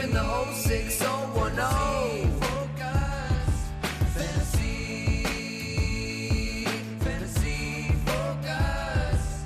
and the whole 6010. Fantasy Focus.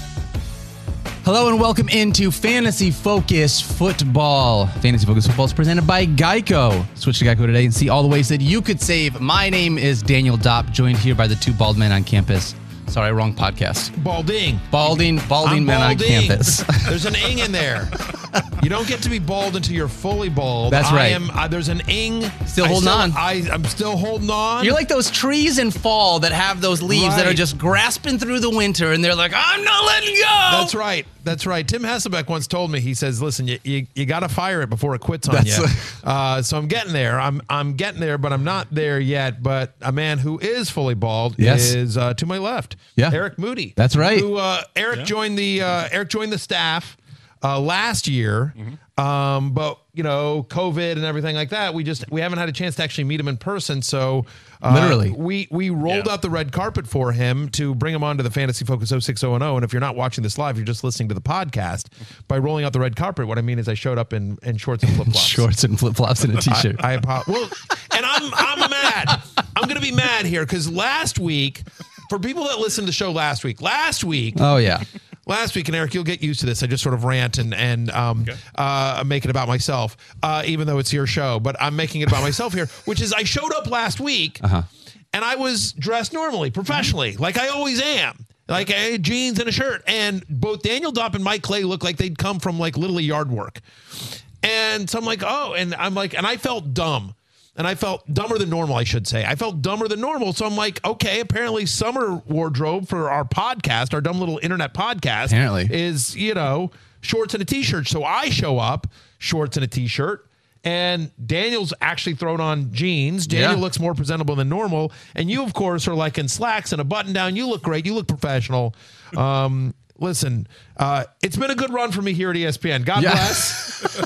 Hello and welcome into Fantasy Focus Football. Fantasy Focus Football is presented by Geico. Switch to Geico today and see all the ways that you could save. My name is Daniel Dopp, joined here by the two bald men on campus. Sorry, wrong podcast. Balding. Balding men on campus. There's an ing in there. You don't get to be bald until you're fully bald. That's right. There's an ing. Still holding on. I'm still holding on. You're like those trees in fall that have those leaves that are just grasping through the winter, and they're like, I'm not letting go. That's right. Tim Hasselbeck once told me, he says, listen, you got to fire it before it quits on you. So I'm getting there. I'm getting there, but I'm not there yet. But a man who is fully bald is to my left. Yeah. Eric Moody. That's right. Eric joined the staff last year. But COVID and everything like that, we haven't had a chance to actually meet him in person. So literally, we rolled out the red carpet for him to bring him onto the Fantasy Focus 06010. And if you're not watching this live, you're just listening to the podcast. By rolling out the red carpet, what I mean is I showed up in shorts and flip flops, shorts and flip flops and a t-shirt. And I'm mad. I'm going to be mad here because last week, for people that listened to the show last week. Oh yeah. Last week, and Eric, you'll get used to this. I just sort of rant and make it about myself, even though it's your show. But I'm making it about myself here, which is I showed up last week, and I was dressed normally, professionally, like I always am. Like I had jeans and a shirt. And both Daniel Dopp and Mike Clay looked like they'd come from like Little League yard work. And so I'm like, and I felt dumb. And I felt dumber than normal, I should say. I felt dumber than normal. So I'm like, okay, apparently summer wardrobe for our podcast, our dumb little internet podcast, is, shorts and a t-shirt. So I show up, shorts and a t-shirt, and Daniel's actually thrown on jeans. Daniel looks more presentable than normal. And you, of course, are like in slacks and a button down. You look great. You look professional. Listen, it's been a good run for me here at ESPN. God bless.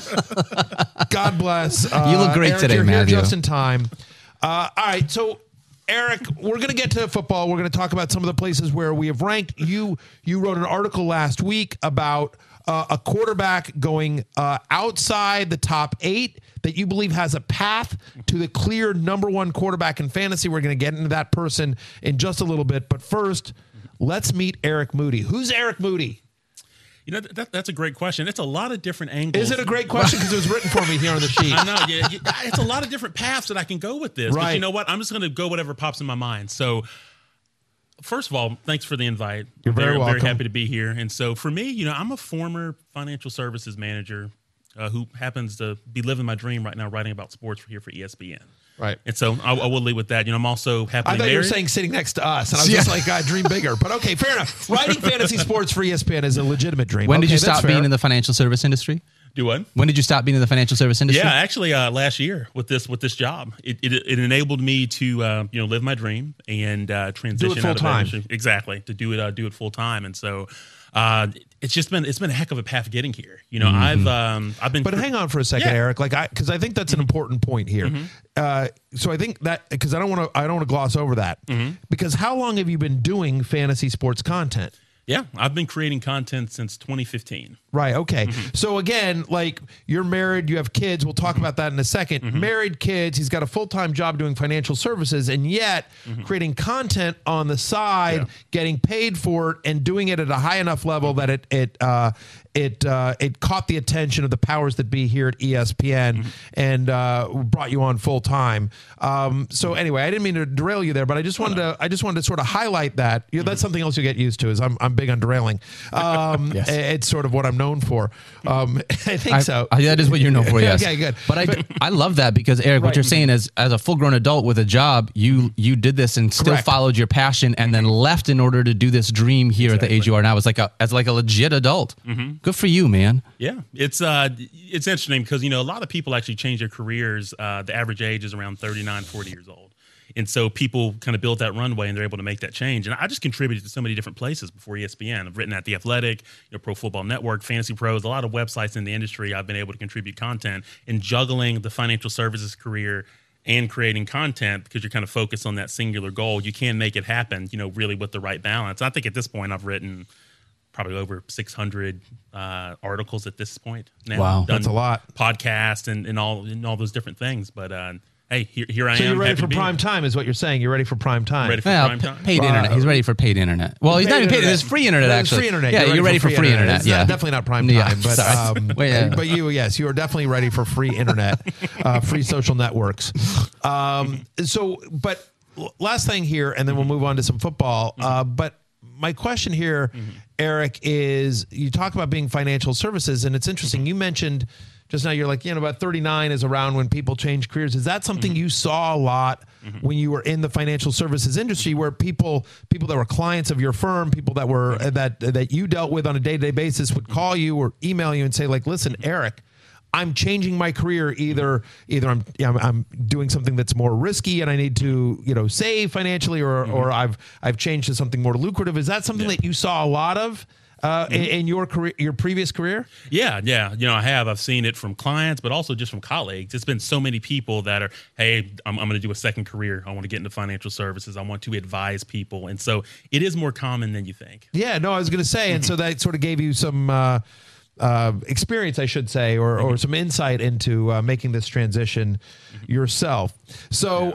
God bless. You look great Eric, today, you're Matthew. here just in time. All right, so Eric, we're going to get to football. We're going to talk about some of the places where we have ranked. You wrote an article last week about a quarterback going outside the top 8 that you believe has a path to the clear number 1 quarterback in fantasy. We're going to get into that person in just a little bit. But first, let's meet Eric Moody. Who's Eric Moody? That's a great question. It's a lot of different angles. Is it a great question? Because it was written for me here on the sheet. I know. Yeah, it's a lot of different paths that I can go with this. Right. But you know what? I'm just going to go whatever pops in my mind. So, first of all, thanks for the invite. You're very welcome. Very happy to be here. And so, for me, I'm a former financial services manager who happens to be living my dream right now, writing about sports here for ESPN. Right. And so I will lead with that. I'm also happily married. I thought you were saying sitting next to us, and I was just like, God, dream bigger. But okay, fair enough. Writing fantasy sports for ESPN is a legitimate dream. When did you stop being in the financial service industry? Do what? When did you stop being in the financial service industry? Yeah, actually, last year with this job, it enabled me to live my dream and transition do it full time. Exactly, to do it full time, and so it's been a heck of a path getting here. I've been. But hang on for a second, Eric. Because I think that's an important point here. So I think that because I don't want to gloss over that because how long have you been doing fantasy sports content? Yeah, I've been creating content since 2015. Right. Okay. So again, like you're married, you have kids. We'll talk about that in a second. Married, kids. He's got a full-time job doing financial services, and yet creating content on the side, getting paid for it, and doing it at a high enough level that it caught the attention of the powers that be here at ESPN and brought you on full time. So anyway, I didn't mean to derail you there, but I just wanted to sort of highlight that. That's something else you get used to. Is I'm big on derailing. It's sort of what I'm known for. I think so. That is what you're known for. Yes. Okay, good. But I love that because Eric, what you're saying is, as a full-grown adult with a job, you did this and still followed your passion, and then left in order to do this dream here at the age you are now. As like a legit adult. Good for you, man. Yeah, it's interesting because a lot of people actually change their careers. The average age is around 39, 40 years old. And so people kind of built that runway and they're able to make that change. And I just contributed to so many different places before ESPN. I've written at The Athletic, Pro Football Network, Fantasy Pros, a lot of websites in the industry. I've been able to contribute content and juggling the financial services career and creating content because you're kind of focused on that singular goal. You can make it happen, really with the right balance. I think at this point I've written probably over 600 articles at this point now. Wow. That's a lot. Podcasts and all those different things. But hey, here I am. So you're ready happy for to be prime here. time is what you're saying. You're ready for prime time. Ready for Well, prime time. paid internet. He's ready for paid internet. Well, he's not even paid. There's free internet, There's actually. free internet. Yeah, you're ready for free internet. It's Yeah. definitely not prime Yeah, time, but sorry. Wait, yeah. but you are definitely ready for free internet, free social networks. But last thing here, and then we'll move on to some football. But my question here, Eric, is you talk about being financial services, and it's interesting. You mentioned just now, you're like, about 39 is around when people change careers. Is that something you saw a lot when you were in the financial services industry, where people that were clients of your firm, people that were that you dealt with on a day-to-day basis would call you or email you and say, like, listen, Eric, I'm changing my career. Either I'm doing something that's more risky and I need to save financially, or I've changed to something more lucrative. Is that something that you saw a lot of in your career, your previous career? Yeah. I have. I've seen it from clients, but also just from colleagues. It's been so many people that are, hey, I'm going to do a second career. I want to get into financial services. I want to advise people. And so it is more common than you think. Yeah, no, I was going to say. And so that sort of gave you some experience, I should say, or some insight into making this transition yourself. So,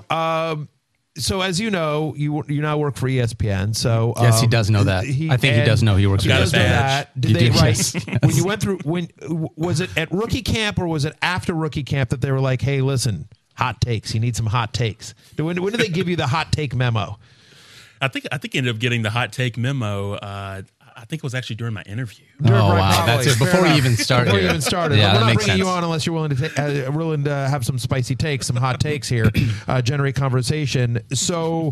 so as you know, you now work for ESPN. So Yes, he does know that. I think he does know he works for He does know ESPN. that. Did You they do, write yes. when you went through? When was it at rookie camp or was it after rookie camp that they were like, "Hey, listen, hot takes. You need some hot takes." When did they give you the hot take memo? I think I ended up getting the hot take memo. I think it was actually during my interview. Oh, wow. That's it. Fair Before we enough. even started. Before you even started. Yeah, We're that not makes bringing you sense. on unless you're willing to have some spicy takes, some hot takes here, generate conversation. So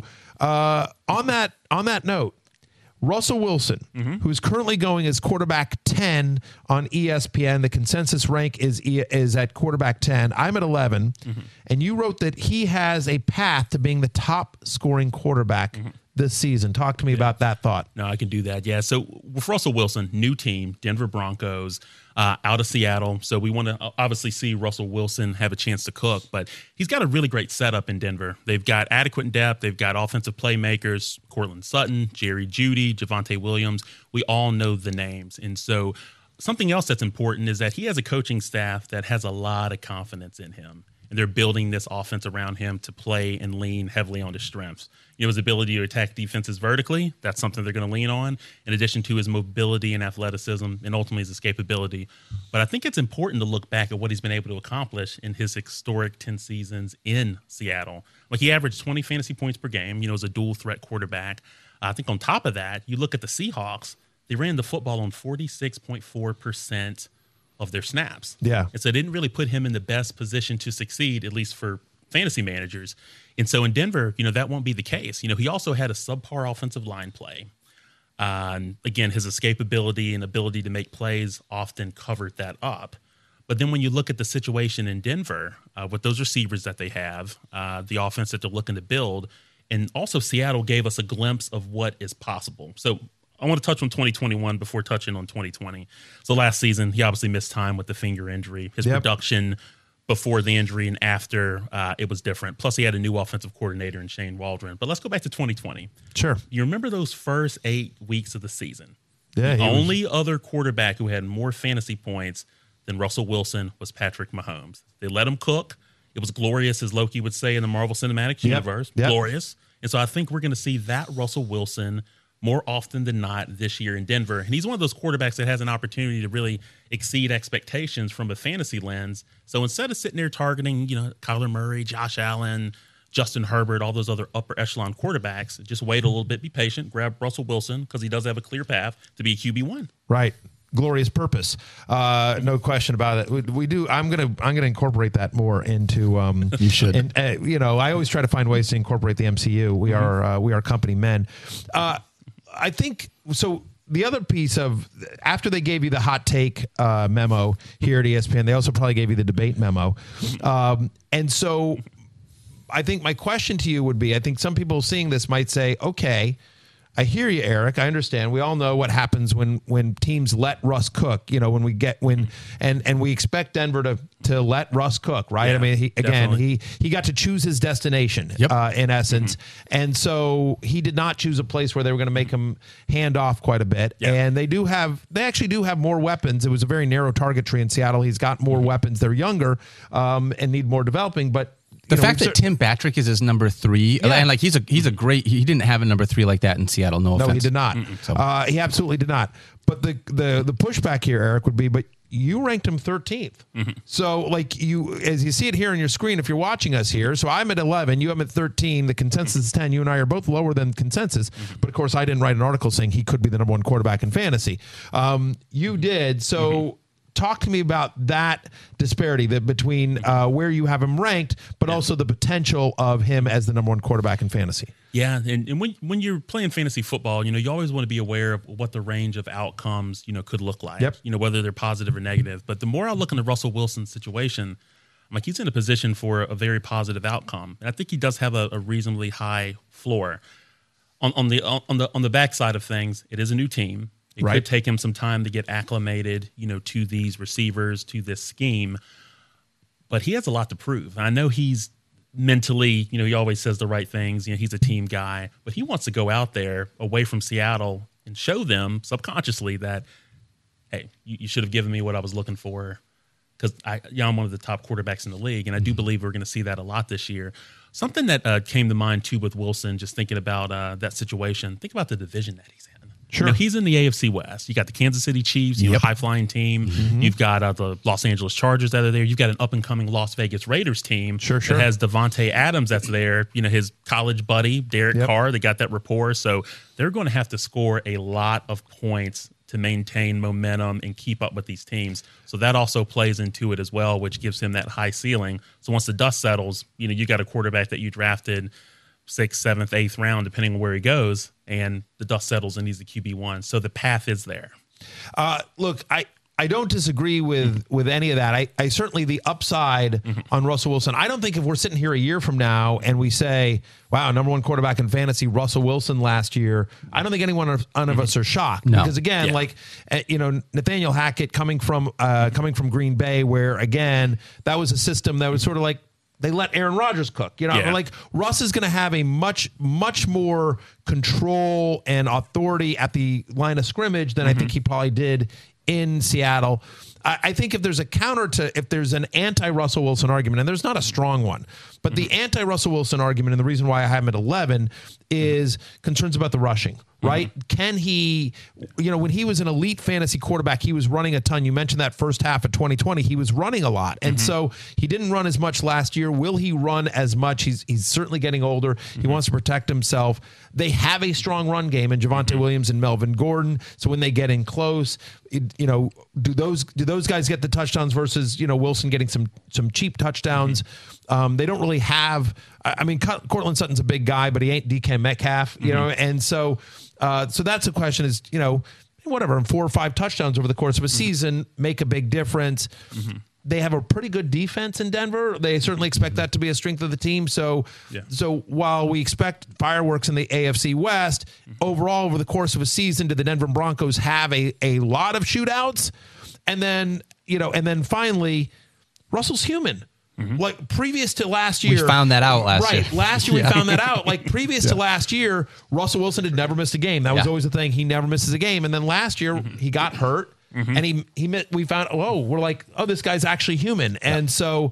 on that note, Russell Wilson, who's currently going as quarterback 10 on ESPN. The consensus rank is at quarterback 10. I'm at 11. And you wrote that he has a path to being the top scoring quarterback this season. Talk to me about that thought. No, I can do that. Yeah. So with Russell Wilson, new team, Denver Broncos, out of Seattle. So we want to obviously see Russell Wilson have a chance to cook, but he's got a really great setup in Denver. They've got adequate depth. They've got offensive playmakers, Cortland Sutton, Jerry Jeudy, Javonte Williams. We all know the names. And so something else that's important is that he has a coaching staff that has a lot of confidence in him. And they're building this offense around him to play and lean heavily on his strengths. His ability to attack defenses vertically, that's something they're going to lean on, in addition to his mobility and athleticism, and ultimately his escapability. But I think it's important to look back at what he's been able to accomplish in his historic 10 seasons in Seattle. Like, he averaged 20 fantasy points per game, as a dual threat quarterback. I think on top of that, you look at the Seahawks, they ran the football on 46.4% of their snaps. Yeah. And so it didn't really put him in the best position to succeed, at least for fantasy managers. And so in Denver, that won't be the case. He also had a subpar offensive line play. Again, his escapability and ability to make plays often covered that up. But then when you look at the situation in Denver, with those receivers that they have, the offense that they're looking to build, and also Seattle gave us a glimpse of what is possible. So I want to touch on 2021 before touching on 2020. So last season, he obviously missed time with the finger injury. His production before the injury and after, it was different. Plus, he had a new offensive coordinator in Shane Waldron. But let's go back to 2020. Sure. You remember those first 8 weeks of the season? Yeah. The only other quarterback who had more fantasy points than Russell Wilson was Patrick Mahomes. They let him cook. It was glorious, as Loki would say in the Marvel Cinematic Universe. Yep. Glorious. And so I think we're going to see that Russell Wilson more often than not this year in Denver. And he's one of those quarterbacks that has an opportunity to really exceed expectations from a fantasy lens. So instead of sitting there targeting, Kyler Murray, Josh Allen, Justin Herbert, all those other upper echelon quarterbacks, just wait a little bit, be patient, grab Russell Wilson, because he does have a clear path to be a QB1. Right. Glorious purpose. No question about it. We do. I'm gonna incorporate that more into. You should. And I always try to find ways to incorporate the MCU. We are company men. I think so. The other piece of, after they gave you the hot take memo here at ESPN, they also probably gave you the debate memo. And so I think my question to you would be, I think some people seeing this might say, okay, I hear you, Eric. I understand. We all know what happens when teams let Russ cook. You know, when we expect Denver to let Russ cook, right? Yeah, I mean, definitely. he got to choose his destination, in essence, and so he did not choose a place where they were going to make him hand off quite a bit. Yeah. And they actually do have more weapons. It was a very narrow target tree in Seattle. He's got more weapons. They're younger and need more developing, but. The fact that Tim Patrick is his number 3, and like he's a great. He didn't have a number 3 like that in Seattle. No offense. No, he did not. So. He absolutely did not. But the pushback here, Eric, would be, but you ranked him 13th. So like as you see it here on your screen, if you're watching us here, so I'm at 11, you have at 13. The consensus is 10. You and I are both lower than consensus. But of course, I didn't write an article saying he could be the number 1 quarterback in fantasy. You did. So. Talk to me about that disparity between where you have him ranked, but also the potential of him as the number 1 quarterback in fantasy. Yeah, and when you're playing fantasy football, you always want to be aware of what the range of outcomes, could look like. Yep. Whether they're positive or negative. But the more I look into Russell Wilson's situation, I'm like, he's in a position for a very positive outcome, and I think he does have a reasonably high floor. On the backside of things, it is a new team. It could take him some time to get acclimated, to these receivers, to this scheme. But he has a lot to prove. I know he's mentally, he always says the right things. He's a team guy. But he wants to go out there away from Seattle and show them subconsciously that, hey, you should have given me what I was looking for. Because I'm one of the top quarterbacks in the league, and I do believe we're going to see that a lot this year. Something that came to mind, too, with Wilson, just thinking about that situation. Think about the division that he's in. Sure. He's in the AFC West. You got the Kansas City Chiefs, high-flying team. You've got the Los Angeles Chargers that are there. You've got an up-and-coming Las Vegas Raiders team that has Devontae Adams that's there, his college buddy, Derek Carr. They got that rapport. So they're going to have to score a lot of points to maintain momentum and keep up with these teams. So that also plays into it as well, which gives him that high ceiling. So once the dust settles, you got a quarterback that you drafted 6th, 7th, 8th round, depending on where he goes, and the dust settles and he's the QB1. So the path is there. Look, I don't disagree with any of that. I certainly the upside on Russell Wilson. I don't think if we're sitting here a year from now and we say, wow, number 1 quarterback in fantasy, Russell Wilson last year, I don't think none of us are shocked. No. Because again, Nathaniel Hackett coming from Green Bay, where again, that was a system that was sort of like, they let Aaron Rodgers cook, like Russ is going to have a much, much more control and authority at the line of scrimmage than I think he probably did in Seattle. I think if there's an anti-Russell Wilson argument, and there's not a strong one, but the anti-Russell Wilson argument, and the reason why I have him at 11 is concerns about the rushing, right? Can he, when he was an elite fantasy quarterback, he was running a ton. You mentioned that first half of 2020, he was running a lot. And so he didn't run as much last year. Will he run as much? He's certainly getting older. He wants to protect himself. They have a strong run game in Javonte Williams and Melvin Gordon. So when they get in close, do those guys get the touchdowns versus, Wilson getting some cheap touchdowns? They don't really have, Cortland Sutton's a big guy, but he ain't DK Metcalf, and so that's the question is, whatever, 4 or 5 touchdowns over the course of a season make a big difference. They have a pretty good defense in Denver. They certainly expect that to be a strength of the team. So while we expect fireworks in the AFC West, overall over the course of a season, do the Denver Broncos have a lot of shootouts? And then finally, Russell's human. Like previous to last year, we found that out last year. Right, last year we found that out. Like previous to last year, Russell Wilson had never missed a game. That was always the thing. He never misses a game. And then last year he got hurt, and we found we're like, oh, this guy's actually human. And so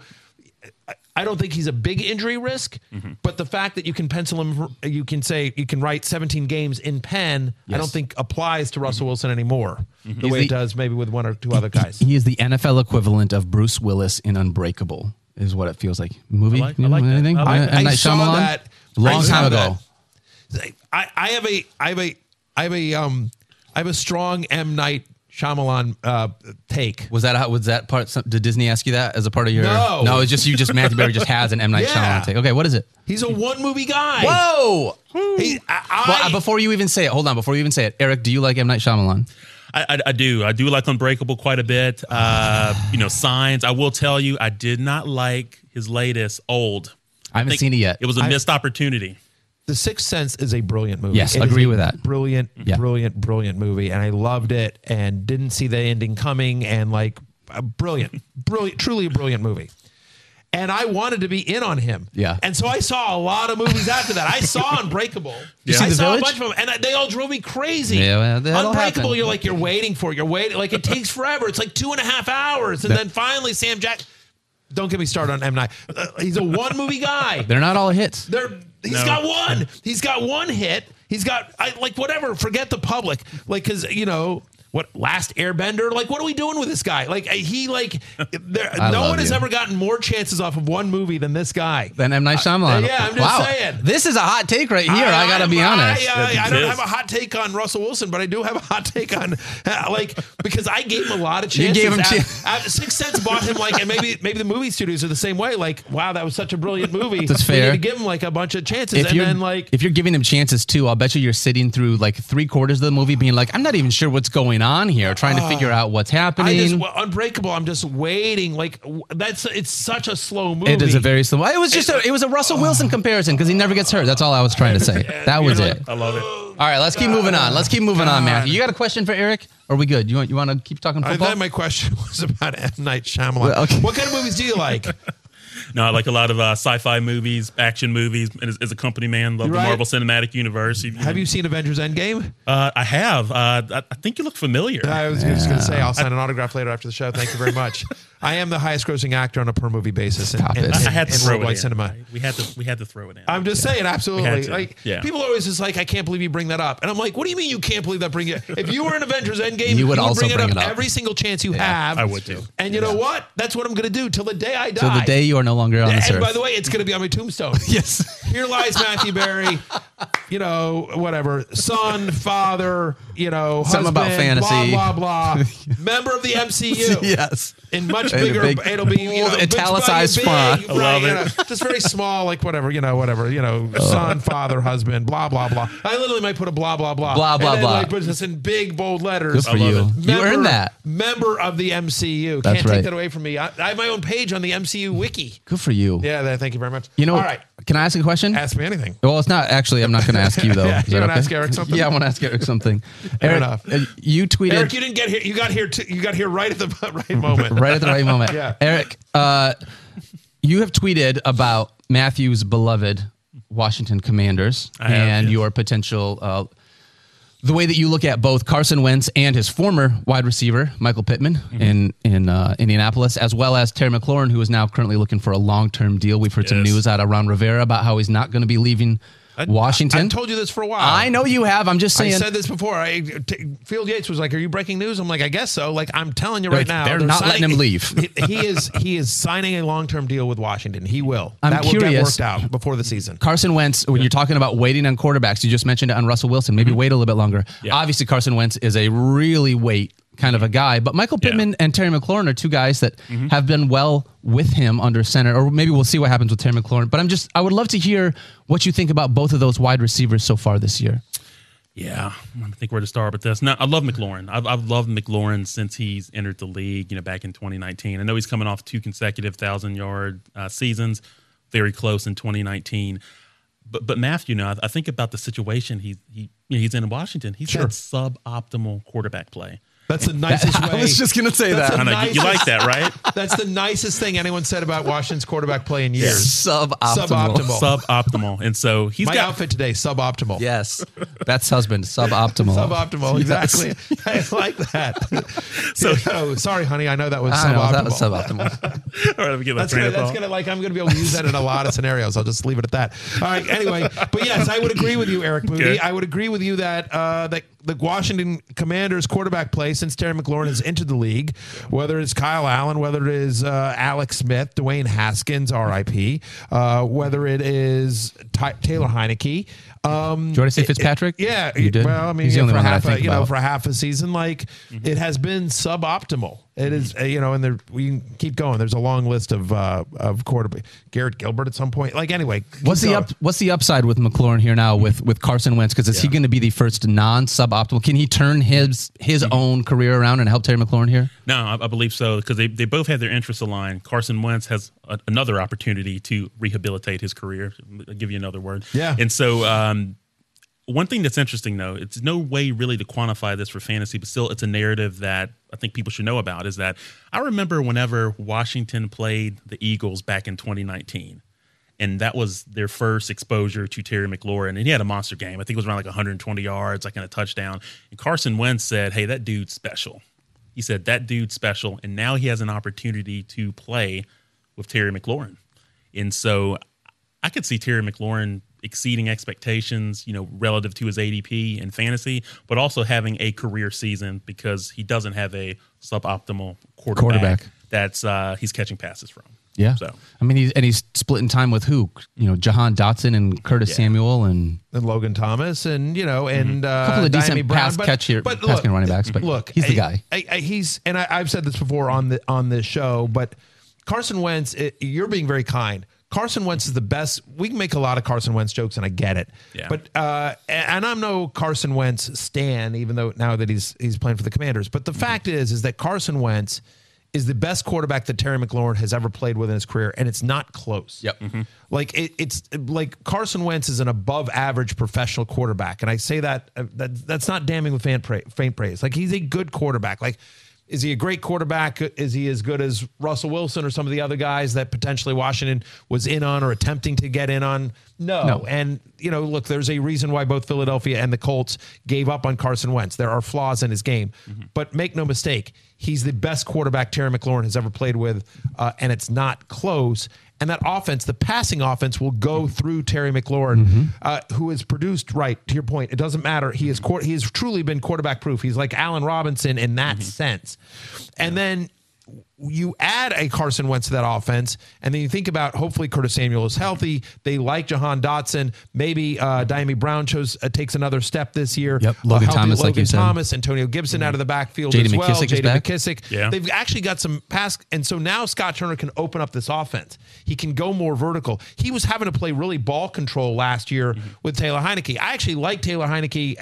I don't think he's a big injury risk, but the fact that you can pencil him, you can write 17 games in pen, I don't think applies to Russell Wilson anymore the way it does maybe with 1 or 2 other guys. He is the NFL equivalent of Bruce Willis in Unbreakable, is what it feels like. Movie? I like that. Anything? I saw that long time ago. I have a strong M. Night Shyamalan take. Was that part? Did Disney ask you that as a part of your? No, it's just you. Just Matthew Berry just has an M. Night Shyamalan take. Okay, what is it? He's a 1 movie guy. Whoa! Well, before you even say it, hold on. Before you even say it, Eric, do you like M. Night Shyamalan? I do. I do like Unbreakable quite a bit. Signs. I will tell you, I did not like his latest, Old. I haven't seen it yet. It was a missed opportunity. The Sixth Sense is a brilliant movie. Yes, It is agree a with that. Brilliant, Yeah. brilliant movie, and I loved it and didn't see the ending coming, and like brilliant, truly a brilliant movie. And I wanted to be in on him. Yeah. And so I saw a lot of movies after that. I saw Unbreakable. You see I The saw Village? a bunch of them, and they all drove me crazy. Yeah, well, that'll Unbreakable, happen. you're waiting for it. You're waiting. Like, it takes forever. It's like 2.5 hours. And then finally, Sam Jack. Don't get me started on M. Night. He's a one-movie guy. They're not all hits. He's got one. He's got one hit. He's got, whatever. Forget the public. Like, because, what, Last Airbender? Like, what are we doing with this guy? Like, no one has ever gotten more chances off of one movie than this guy. Then M. Night Shyamalan. Yeah, I'm just saying. This is a hot take right here. I got to be honest. I don't have a hot take on Russell Wilson, but I do have a hot take on, because I gave him a lot of chances. You gave him Sixth Sense bought him, and maybe the movie studios are the same way. Like, wow, that was such a brilliant movie. That's We fair. need to give him, a bunch of chances. If you're giving him chances too, I'll bet you're sitting through 3/4 of the movie being like, I'm not even sure what's going on here, trying to figure out what's happening. Unbreakable, I'm just waiting. It's such a slow movie. It is a very slow. It was a Russell Wilson comparison because he never gets hurt. That's all I was trying to say. That was it. I love it. All right, let's keep moving on. Matthew. You got a question for Eric? Or are we good? You want to keep talking I football? thought my question was about M. Night Shyamalan. Well, okay. What kind of movies do you like? No, I like a lot of sci-fi movies, action movies. And as a company man, love the Right. Marvel Cinematic Universe. Have you seen Avengers Endgame? I have. I think you look familiar. I was just going to say, I'll sign an autograph later after the show. Thank you very much. I am the highest grossing actor on a per movie basis in Stop it. I had to throw worldwide it in. cinema. Right? We had to throw it in. I'm just saying, absolutely. We had to. People are always just like, I can't believe you bring that up. And I'm like, what do you mean you can't believe that? Bring it. If you were in Avengers Endgame, You would also bring bring it it up up. every single chance you have. I would too. And you know what? That's what I'm going to do till the day I die. Till the day you are no longer on this And earth. by the way, it's going to be on my tombstone. Yes. Here lies Matthew Berry, whatever, son, father, husband, Something about fantasy. blah, blah, blah. Member of the MCU. Yes. In much In a bigger, big, it'll be bold, italicized big, font. I love it. Just very small, whatever, son, father, husband, blah, blah, blah. I literally might put a blah, blah, blah. Blah, blah, and then, blah. Put this in big, bold letters. Good for love you. it. You earned that. Member of the MCU. That's Can't right. take that away from me. I have my own page on the MCU wiki. Good for you. Yeah, thank you very much. All right. Can I ask a question? Ask me anything. Well, it's not actually. I'm not going to ask you though. Yeah, Is you that wanna okay? ask Eric something? Yeah, I want to ask Eric something. Fair Eric, enough. You tweeted Eric, you didn't get here. You got here right at the right moment. right at the right moment. Yeah. Eric, you have tweeted about Matthew's beloved Washington Commanders I have, and yes. your potential. The way that you look at both Carson Wentz and his former wide receiver, Michael Pittman, in Indianapolis, as well as Terry McLaurin, who is now currently looking for a long-term deal. We've heard some Yes. news out of Ron Rivera about how he's not going to be leaving Washington. I told you this for a while. I know you have. I'm just I saying. said this before. Field Yates was like, "Are you breaking news?" I'm like, "I guess so." Like, I'm telling you right now, they're not letting him leave. He is signing a long-term deal with Washington. He will. I'm that will get curious. worked out before the season. Carson Wentz, when you're talking about waiting on quarterbacks, you just mentioned it on Russell Wilson. Maybe wait a little bit longer. Yeah. Obviously, Carson Wentz is a really wait kind of a guy, but Michael Pittman and Terry McLaurin are two guys that have been well with him under center, or maybe we'll see what happens with Terry McLaurin. But I would love to hear what you think about both of those wide receivers so far this year. Yeah, I think where to start with this. Now, I love McLaurin. I've loved McLaurin since he's entered the league, back in 2019. I know he's coming off 2 consecutive 1,000-yard seasons, very close in 2019. But Matthew, I think about the situation he's in Washington. He's had suboptimal quarterback play. That's the nicest way. I was just going to say That's that. a I know, nicest- you like that, right? That's the nicest thing anyone said about Washington's quarterback play in years. Suboptimal. Suboptimal. And so he's My got outfit today, suboptimal. Yes. Beth's husband, suboptimal. Suboptimal, exactly. I like that. So, sorry, honey. I know that was I know, suboptimal. that was suboptimal. All right, let me get my That's train gonna, of that's thought. gonna I'm gonna be able to use that in a lot of scenarios. I'll just leave it at that. All right. Anyway, but yes, I would agree with you, Eric Moody. Okay. I would agree with you that that the Washington Commanders quarterback play since Terry McLaurin has entered the league, whether it's Kyle Allen, whether it is Alex Smith, Dwayne Haskins, R.I.P., whether it is Taylor Heineke. Do you want to say Fitzpatrick? Yeah, You did? well, I mean, He's the only for one that I half think about. for half a season, it has been suboptimal. It is, and we can keep going. There's a long list of quarterback. Garrett Gilbert at some point. Like, anyway. What's the upside with McLaurin here now with Carson Wentz? Because is he going to be the first non-suboptimal? Can he turn his own career around and help Terry McLaurin here? No, I believe so, because they both have their interests aligned. Carson Wentz has another opportunity to rehabilitate his career. I'll give you another word. Yeah. And so one thing that's interesting, though, it's no way really to quantify this for fantasy, but still it's a narrative that I think people should know about, is that I remember whenever Washington played the Eagles back in 2019, and that was their first exposure to Terry McLaurin, and he had a monster game. I think it was around like 120 yards, like in a touchdown. And Carson Wentz said, hey, that dude's special. He said, that dude's special, and now he has an opportunity to play with Terry McLaurin. And so I could see Terry McLaurin exceeding expectations, relative to his ADP in fantasy, but also having a career season because he doesn't have a suboptimal quarterback. That's he's catching passes from. Yeah. So I mean, he's splitting time with who? Jahan Dotson and Curtis Samuel and Logan Thomas and and a couple of decent pass catching running backs. But look, he's the guy. I've said this before on this show, but Carson Wentz, you're being very kind. Carson Wentz is the best. We can make a lot of Carson Wentz jokes, and I get it. Yeah. But and I'm no Carson Wentz stan, even though now that he's playing for the Commanders. But the fact is that Carson Wentz is the best quarterback that Terry McLaurin has ever played with in his career, and it's not close. Yep. Mm-hmm. Like it's like Carson Wentz is an above average professional quarterback, and I say that's not damning with faint praise. Like, he's a good quarterback. Like, is he a great quarterback? Is he as good as Russell Wilson or some of the other guys that potentially Washington was in on or attempting to get in on? No. And, look, there's a reason why both Philadelphia and the Colts gave up on Carson Wentz. There are flaws in his game. Mm-hmm. But make no mistake, he's the best quarterback Terry McLaurin has ever played with, and it's not close. And that offense, the passing offense, will go through Terry McLaurin, who has produced, right, to your point, it doesn't matter. He has truly been quarterback proof. He's like Allen Robinson in that sense. And then you add a Carson Wentz to that offense, and then you think about, hopefully Curtis Samuel is healthy. They like Jahan Dotson. Maybe Diami Brown takes another step this year. Yep, Logan Thomas, like you said. Antonio Gibson out of the backfield J.D. as well. J.D. McKissick. Yeah. They've actually got some pass, and so now Scott Turner can open up this offense. He can go more vertical. He was having to play really ball control last year with Taylor Heineke. I actually like Taylor Heineke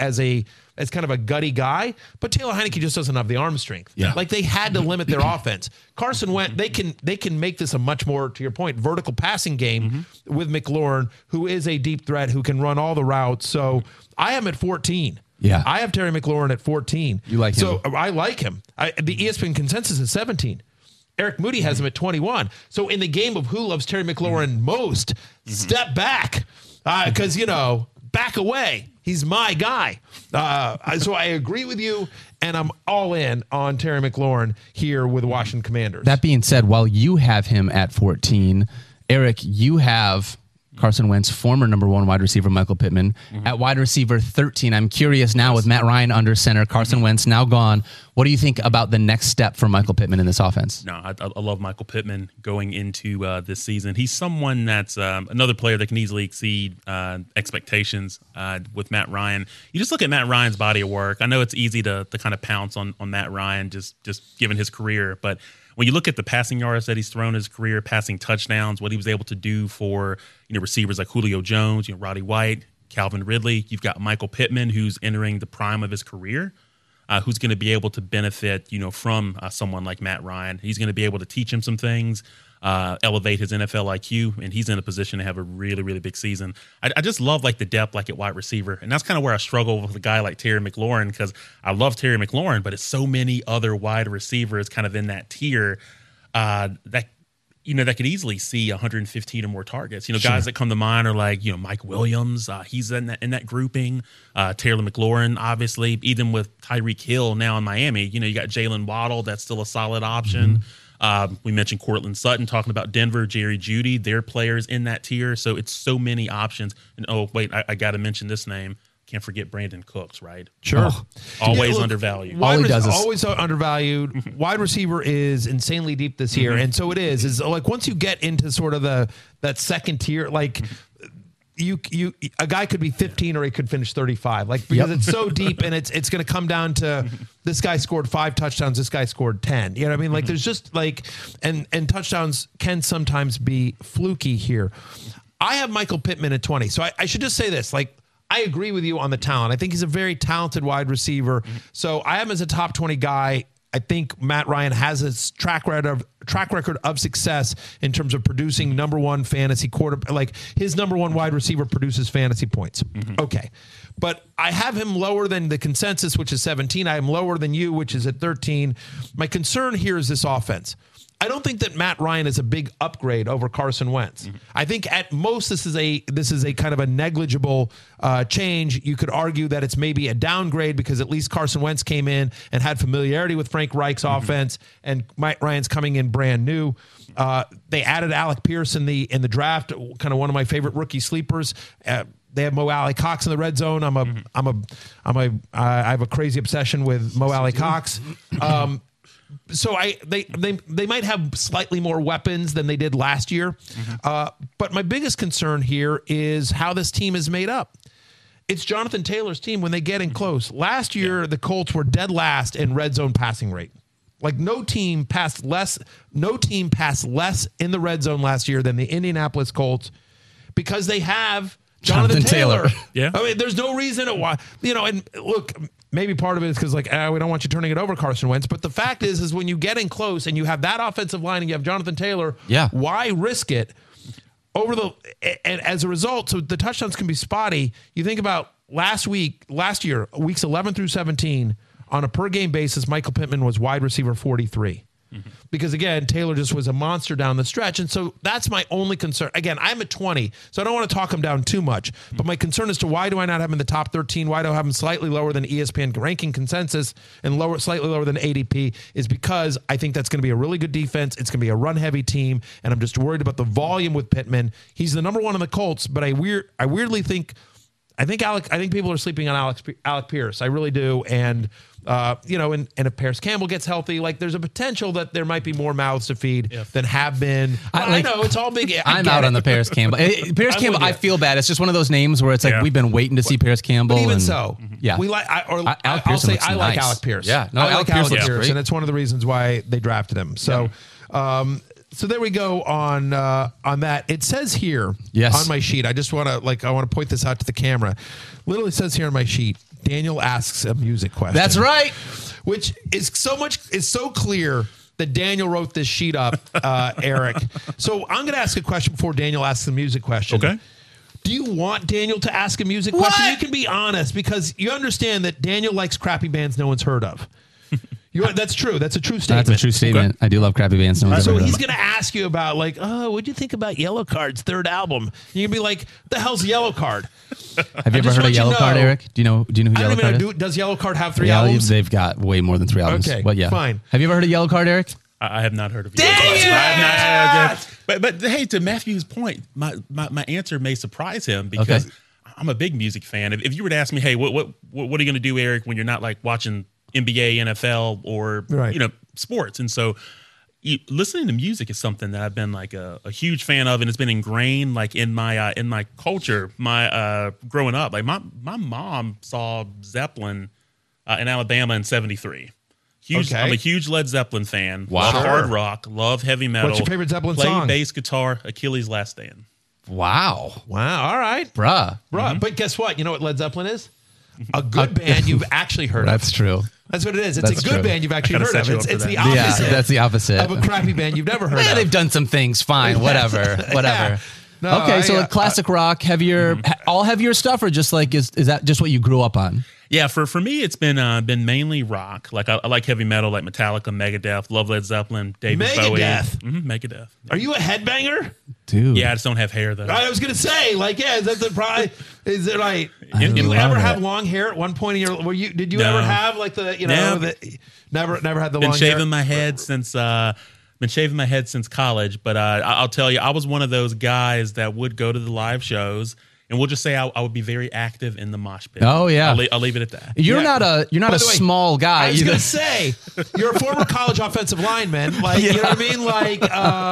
as kind of a gutty guy, but Taylor Heineke just doesn't have the arm strength. Yeah. Like, they had to limit their offense. Carson Wentz, they can make this a much more, to your point, vertical passing game with McLaurin, who is a deep threat, who can run all the routes. So I am at 14. Yeah. I have Terry McLaurin at 14. You like him? So I like him. The ESPN consensus is 17. Eric Moody has him at 21. So in the game of who loves Terry McLaurin most, step back. Because, back away. He's my guy. So I agree with you, and I'm all in on Terry McLaurin here with Washington Commanders. That being said, while you have him at 14, Eric, you have Carson Wentz, former number 1 wide receiver Michael Pittman, at wide receiver 13. I'm curious now, with Matt Ryan under center, Carson Wentz now gone. What do you think about the next step for Michael Pittman in this offense? No, I love Michael Pittman going into this season. He's someone that's another player that can easily exceed expectations with Matt Ryan. You just look at Matt Ryan's body of work. I know it's easy to kind of pounce on Matt Ryan just given his career, but when you look at the passing yards that he's thrown in his career, passing touchdowns, what he was able to do for receivers like Julio Jones, Roddy White, Calvin Ridley, you've got Michael Pittman, who's entering the prime of his career, who's going to be able to benefit from someone like Matt Ryan. He's going to be able to teach him some things, elevate his NFL IQ, and he's in a position to have a really, really big season. I just love the depth at wide receiver, and that's kind of where I struggle with a guy like Terry McLaurin, because I love Terry McLaurin, but it's so many other wide receivers kind of in that tier that could easily see 115 or more targets. Guys that come to mind are like Mike Williams. He's in that grouping. Taylor McLaurin, obviously, even with Tyreek Hill now in Miami. You got Jalen Waddle. That's still a solid option. We mentioned Cortland Sutton talking about Denver, Jerry Jeudy. They're players in that tier. So it's so many options. And I got to mention this name. Can't forget Brandon Cooks, right? Sure. Always undervalued. Always undervalued. Wide receiver is insanely deep this year. And so it is like once you get into sort of that second tier, a guy could be 15 or he could finish 35, like, because it's so deep, and it's going to come down to this guy scored 5 touchdowns, this guy scored 10. You know what I mean? Like, there's just like, and touchdowns can sometimes be fluky here. I have Michael Pittman at 20. So I should just say this, like, I agree with you on the talent. I think he's a very talented wide receiver. So I have him as a top 20 guy. I think Matt Ryan has a track record of success in terms of producing number one fantasy quarterback. Like, his number one wide receiver produces fantasy points. Okay. But I have him lower than the consensus, which is 17. I am lower than you, which is at 13. My concern here is this offense. I don't think that Matt Ryan is a big upgrade over Carson Wentz. I think at most this is a kind of a negligible change. You could argue that it's maybe a downgrade because at least Carson Wentz came in and had familiarity with Frank Reich's offense, and Matt Ryan's coming in brand new. They added Alec Pierce in the draft, kind of one of my favorite rookie sleepers. They have Mo Alley Cox in the red zone. I have a crazy obsession with Mo Alley Cox. So they might have slightly more weapons than they did last year. But my biggest concern here is how this team is made up. It's Jonathan Taylor's team when they get in close. Last year, the Colts were dead last in red zone passing rate. Like, no team passed less in the red zone last year than the Indianapolis Colts, because they have Jonathan Taylor. Yeah. I mean, there's no reason why, and look, maybe part of it is because, like, we don't want you turning it over Carson Wentz. But the fact is when you get in close and you have that offensive line and you have Jonathan Taylor, why risk it and as a result, so the touchdowns can be spotty. You think about last year, weeks 11 through 17, on a per game basis, Michael Pittman was wide receiver 43. Because, again, Taylor just was a monster down the stretch. And so that's my only concern. Again, I'm at 20, so I don't want to talk him down too much. But my concern as to why do I not have him in the top 13, why do I have him slightly lower than ESPN ranking consensus and slightly lower than ADP, is because I think that's going to be a really good defense. It's going to be a run-heavy team, and I'm just worried about the volume with Pittman. He's the number one on the Colts, but I weirdly think people are sleeping on Alec Pierce. I really do. And and if Paris Campbell gets healthy, like, there's a potential that there might be more mouths to feed than have been. I know it's all big. I'm out on the Paris Campbell. Paris Campbell, I feel bad. It's just one of those names where it's like we've been waiting to see Paris Campbell. But even so, we like. I'll say I like Alec Pierce. Yeah, no, I Alec like Pierce Alec Pierce, great. and it's one of the reasons why they drafted him. So. So there we go on that. It says here on my sheet, I want to point this out to the camera. Literally says here on my sheet, Daniel asks a music question. That's right. Which is so clear that Daniel wrote this sheet up, Eric. So I'm going to ask a question before Daniel asks the music question. Okay. Do you want Daniel to ask a music question? You can be honest, because you understand that Daniel likes crappy bands no one's heard of. That's true. That's a true statement. That's a true statement. Okay. I do love crappy bands. So he's going to ask you about, like, what'd you think about Yellow Card's third album? You're going to be like, the hell's Yellow Card? Have you ever heard of Yellow Card, Eric? Do you know who Yellow Card is? Does Yellow Card have 3 albums? They've got way more than 3 albums. Okay, but yeah. fine. Have you ever heard of Yellow Card, Eric? I have not heard of it. Dang it! But hey, to Matthew's point, my answer may surprise him, because I'm a big music fan. If you were to ask me, hey, what are you going to do, Eric, when you're not, like, watching NBA, NFL, or sports? And so listening to music is something that I've been, like, a huge fan of, and it's been ingrained, like, in my culture, my growing up. Like, my mom saw Zeppelin in Alabama in '73. I'm a huge Led Zeppelin fan. Wow. Love hard rock, love heavy metal. What's your favorite Zeppelin Play song? Bass guitar, Achilles' Last Stand. Wow. All right. Bruh. But guess what? You know what Led Zeppelin is? A good band you've actually heard of. That's true. That's what it is. It's a good band you've actually heard of. It's the Yeah, opposite. that's the opposite. Of a crappy band you've never heard of. They've done some things. Fine. Whatever. No, okay, so classic rock, heavier, all heavier stuff, or just like is that just what you grew up on? Yeah, for me, it's been mainly rock. Like, I like heavy metal, like Metallica, Megadeth, love Led Zeppelin, David Bowie. Megadeth. Are you a headbanger? Dude. Yeah, I just don't have hair, though. I was gonna say, like, is that the probably? Is it like? I Did you love ever it. have long hair at one point in your? Did you No. ever have, like, the never had the Been long shaving hair? my head since college, but I'll tell you, I was one of those guys that would go to the live shows and we'll just say I would be very active in the mosh pit. Oh, yeah. I'll leave it at that. You're Yeah. not a By the way, small guy I was either. going to say, you're a former college offensive lineman. Like, you know what I mean? Like,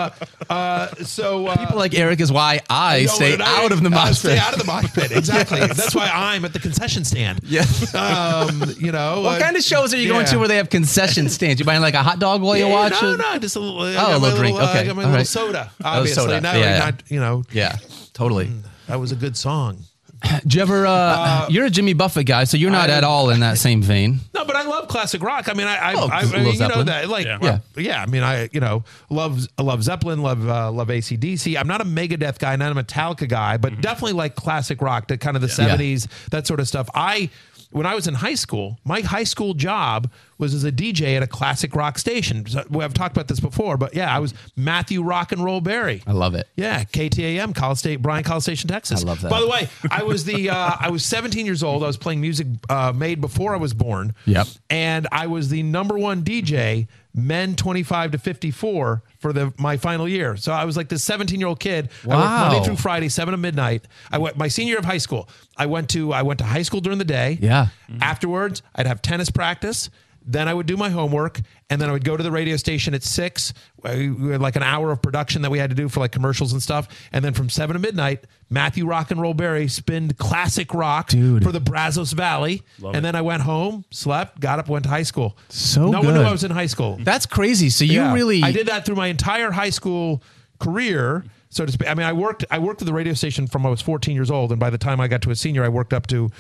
People like Eric is why I stay out of the mosh pit. Stay out of the mosh pit. Exactly. That's why I'm at the concession stand. Yeah. You know. What kind of shows are you going to where they have concession stands? You buying like a hot dog while you watch it? No, just a little. a little drink. Okay. I got my All little right. soda. Obviously, soda. no, Yeah. not. You know, Yeah, totally. that was a good song. Do you ever? You're a Jimmy Buffett guy, so you're not at all in that same vein. No, but I love classic rock. I mean, I Lil you know Zeppelin. that, like, Yeah. yeah. I mean, I love Zeppelin, love AC/DC. I'm not a Megadeth guy, not a Metallica guy, but definitely like classic rock, the kind of the 70s, that sort of stuff. When I was in high school, my high school job was as a DJ at a classic rock station. So, I've talked about this before, but yeah, I was Matthew Rock and Roll Berry. I love it. Yeah, KTAM, Bryan College Station, Texas. I love that. By the way, I was I was 17 years old. I was playing music made before I was born. Yep. And I was the #1 DJ, men 25 to 54 for my final year. So I was like this 17-year-old kid. I worked Wow. Monday through Friday, 7 to midnight. I went my senior year of high school. I went to high school during the day. Yeah. Afterwards, I'd have tennis practice. Then I would do my homework, and then I would go to the radio station at 6. We had like an hour of production that we had to do for like commercials and stuff. And then from 7 to midnight, Matthew Rock and Roll Berry spinned classic rock Dude. for the Brazos Valley. And then I went home, slept, got up, went to high school. So no one good. knew I was in high school. That's crazy. So you Yeah. really I did that through my entire high school career, so to speak. I mean, I worked at the radio station from I was 14 years old, and by the time I got to a senior, I worked up to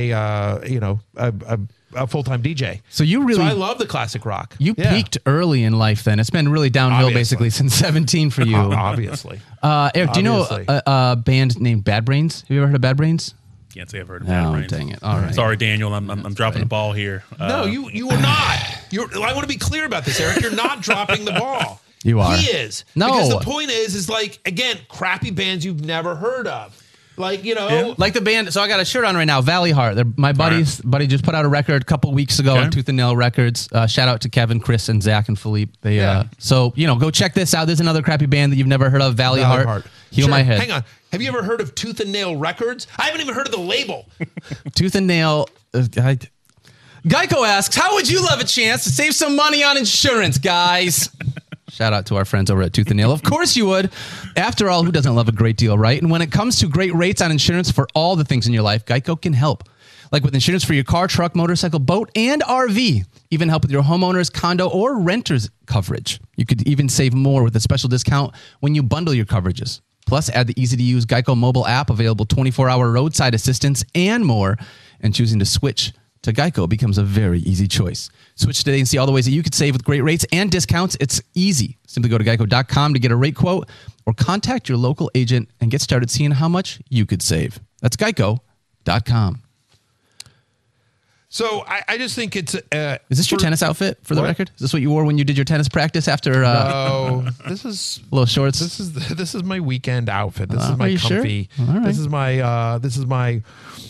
a full-time DJ. So you really- I love the classic rock. You Yeah. peaked early in life then. It's been really downhill Obviously. basically since 17 for you. Obviously. Eric, do you know Obviously. a band named Bad Brains? Have you ever heard of Bad Brains? Can't say I've heard of that. Oh, Brains. dang it. All right. Sorry, Daniel. I'm dropping the ball here. No, you are not. I want to be clear about this, Eric. You're not dropping the ball. You are. He is. No. Because the point is like, again, crappy bands you've never heard of. Like, you know. Like the band, so I got a shirt on right now, Valley Heart. My buddy just put out a record a couple weeks ago Okay. on Tooth and Nail Records. Shout out to Kevin, Chris, and Zach and Philippe. So go check this out. There's another crappy band that you've never heard of, Valley Heart. Heal Sure. My Head. Hang on. Have you ever heard of Tooth and Nail Records? I haven't even heard of the label. Tooth and Nail. Geico asks, how would you love a chance to save some money on insurance, guys? Shout out to our friends over at Tooth and Nail. Of course you would. After all, who doesn't love a great deal, right? And when it comes to great rates on insurance for all the things in your life, Geico can help. Like with insurance for your car, truck, motorcycle, boat, and RV. Even help with your homeowner's, condo, or renter's coverage. You could even save more with a special discount when you bundle your coverages. Plus, add the easy-to-use Geico mobile app, available 24-hour roadside assistance, and more. And choosing to switch to Geico becomes a very easy choice. Switch today and see all the ways that you could save with great rates and discounts. It's easy. Simply go to geico.com to get a rate quote or contact your local agent and get started seeing how much you could save. That's geico.com. So I just think it's. Is this your tennis outfit for the What? record? Is this what you wore when you did your tennis practice after Oh, this is. little shorts? This is my weekend outfit. This is Are my you sure? comfy. All right. This is my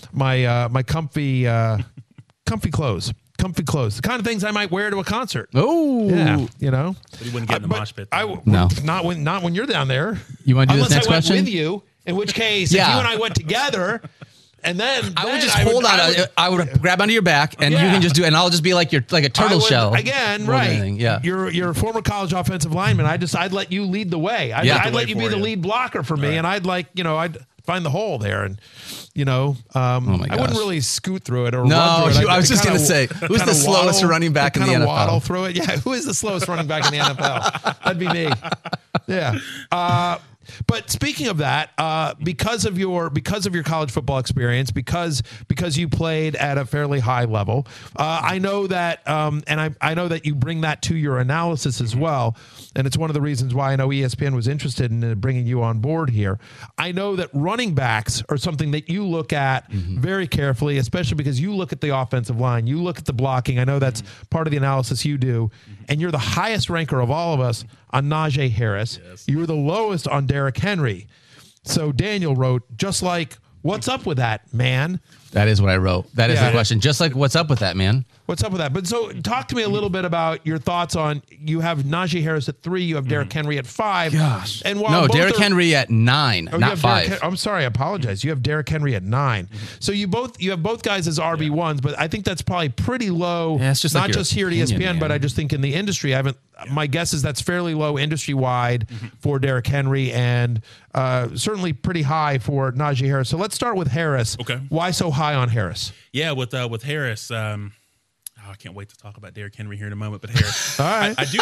comfy clothes. Comfy clothes. The kind of things I might wear to a concert. Oh, Yeah, you know. But he wouldn't get in the But mosh pit. No. not when you're down there. You wanna do this Unless next I went question? with you, in which case, Yeah. if you and I went together, and then I would then just hold on. I would grab onto your back, and you Yeah. can just do it, and I'll just be like a I turtle would- shell. again, more than right? anything. Yeah. you're a former college offensive lineman. I'd let you lead the way. I'd Yeah. let you be For the you. lead blocker for me, and I'd find the hole there, and I wouldn't gosh. really scoot through it or No, run through it. I was just kinda- gonna say, who's the kinda slowest running back in the kinda NFL? Waddle through it. Yeah, who is the slowest running back in the NFL? That'd be me. Yeah. But speaking of that, because of your college football experience, because you played at a fairly high level, I know that, and I know that you bring that to your analysis as well, and it's one of the reasons why I know ESPN was interested in bringing you on board here. I know that running backs are something that you look at very carefully, especially because you look at the offensive line, you look at the blocking. I know that's part of the analysis you do, and you're the highest ranker of all of us on Najee Harris. Yes. You were the lowest on Derrick Henry. So Daniel wrote, just like, what's up with that, man? That is what I wrote. That is Yeah. the question. Just like, what's up with that, man? What's up with that? But so talk to me a little bit about your thoughts on, you have Najee Harris at 3, you have Derrick Henry at 5. Gosh. And while No, both Derrick are- Henry at 9, Oh, you not have 5. I'm sorry, I apologize. You have Derrick Henry at 9. So you have both guys as RB1s, but I think that's probably pretty low. Yeah, it's just not like your just here at opinion, ESPN, but man. I just think in the industry, my guess is that's fairly low industry wide for Derrick Henry, and certainly pretty high for Najee Harris. So let's start with Harris. Okay. Why so high on Harris? Yeah, with Harris, I can't wait to talk about Derrick Henry here in a moment. But Harris, All right. I do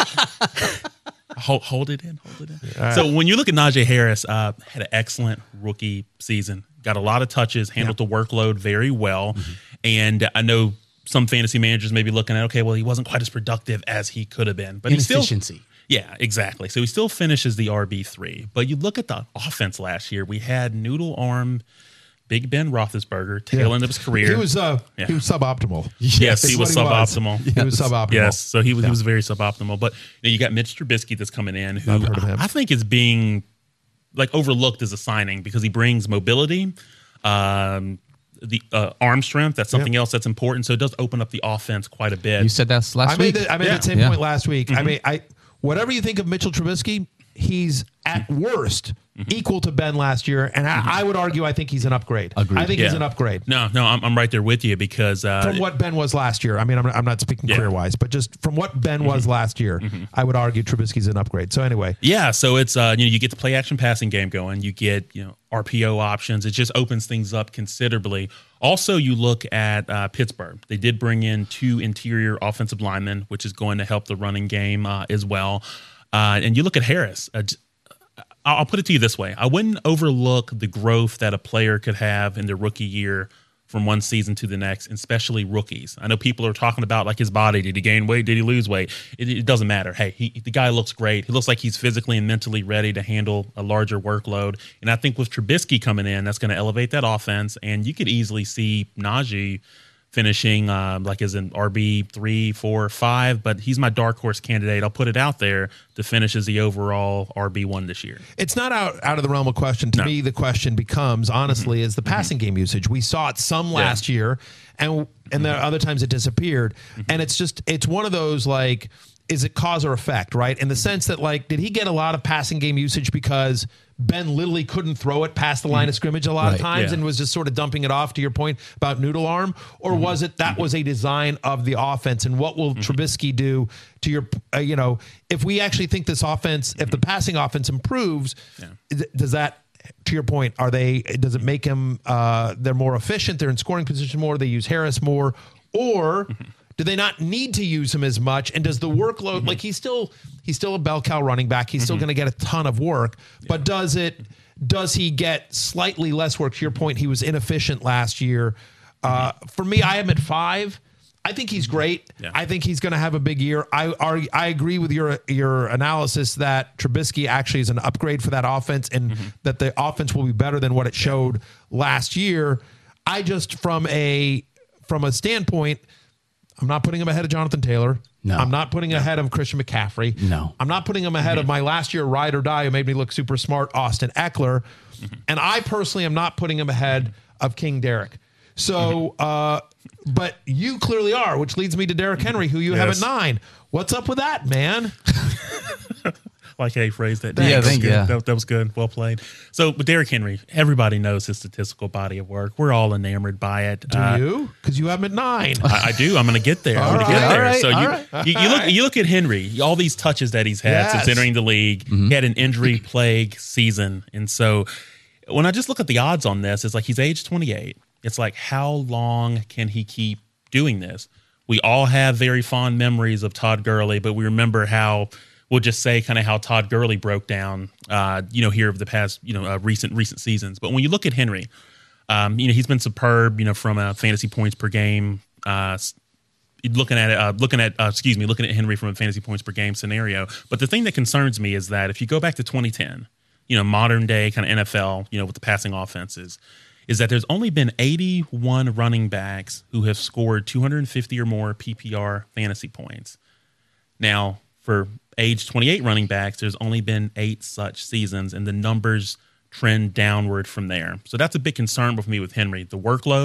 hold it in. So when you look at Najee Harris, had an excellent rookie season, got a lot of touches, handled the workload very well, and I know some fantasy managers may be looking at, okay, well, he wasn't quite as productive as he could have been, but he still. Inefficiency. Yeah, exactly. So he still finishes the RB3. But you look at the offense last year, we had noodle arm Big Ben Roethlisberger, tail end of his career. He was suboptimal. Yes, he was That's what suboptimal. He was suboptimal. Yes, so he was very suboptimal. But you got Mitch Trubisky that's coming in, who I've heard of him. I think is being like overlooked as a signing because he brings mobility, the arm strength. That's something else that's important. So it does open up the offense quite a bit. You said that last week. I made that same Yeah. point last week. I mean, whatever you think of Mitchell Trubisky, he's at worst equal to Ben last year, and I would argue I think he's an upgrade. Agreed. I think he's Yeah. an upgrade No, I'm right there with you because from what Ben was last year. I mean, I'm not speaking career wise, but just from what Ben was last year, I would argue Trubisky's an upgrade. So anyway, yeah, so it's you get the play action passing game going. You get RPO options. It just opens things up considerably. Also, you look at Pittsburgh. They did bring in 2 interior offensive linemen, which is going to help the running game as well. And you look at Harris. I'll put it to you this way. I wouldn't overlook the growth that a player could have in their rookie year from one season to the next, especially rookies. I know people are talking about like his body. Did he gain weight? Did he lose weight? It doesn't matter. Hey, the guy looks great. He looks like he's physically and mentally ready to handle a larger workload. And I think with Trubisky coming in, that's going to elevate that offense. And you could easily see Najee finishing like as an RB3, 4, 5, but he's my dark horse candidate. I'll put it out there to finish as the overall RB1 this year. it's not out of the realm of question. To me, the question becomes, honestly, is the passing game usage. We saw it some last year, and there are other times it disappeared. And it's one of those, like, is it cause or effect, right? In the sense that, like, did he get a lot of passing game usage because Ben literally couldn't throw it past the line of scrimmage a lot of Right. times Yeah. and was just sort of dumping it off, to your point about noodle arm? Or was it that was a design of the offense? And what will Trubisky do to your, if we actually think this offense, if the passing offense improves, does that, to your point, does it make them, they're more efficient, they're in scoring position more, they use Harris more, or do they not need to use him as much? And does the workload, like he's still a bell cow running back, he's still going to get a ton of work, but does he get slightly less work? To your point, he was inefficient last year. For me, I am at 5. I think he's great. Yeah. I think he's going to have a big year. I agree with your analysis that Trubisky actually is an upgrade for that offense, and that the offense will be better than what it showed last year. I just from a standpoint, I'm not putting him ahead of Jonathan Taylor. No. I'm not putting him ahead of Christian McCaffrey. No. I'm not putting him ahead of my last year ride or die who made me look super smart, Austin Eckler. And I personally am not putting him ahead of King Derek. So, but you clearly are, which leads me to Derrick Henry, who you have at Yes. 9. What's up with that, man? Like how you phrased that. Yeah, That was thank you. good. That was good. Well played. So with Derrick Henry, everybody knows his statistical body of work. We're all enamored by it. Do you? Because you have him at 9. I do. I'm going to get there. I'm going to All get right, there. all right, So all right. you look at Henry, all these touches that he's had since Yes. entering the league. He had an injury plague season. And so when I just look at the odds on this, it's like he's age 28. It's like, how long can he keep doing this? We all have very fond memories of Todd Gurley, but we remember how, we'll just say kind of how Todd Gurley broke down, here over the past, recent seasons. But when you look at Henry, he's been superb, from a fantasy points per game, looking at Henry from a fantasy points per game scenario. But the thing that concerns me is that if you go back to 2010, modern day kind of NFL, with the passing offenses, is that there's only been 81 running backs who have scored 250 or more PPR fantasy points. Now, for age 28 running backs, there's only been 8 such seasons, and the numbers trend downward from there. So that's a big concern with me with Henry. The workload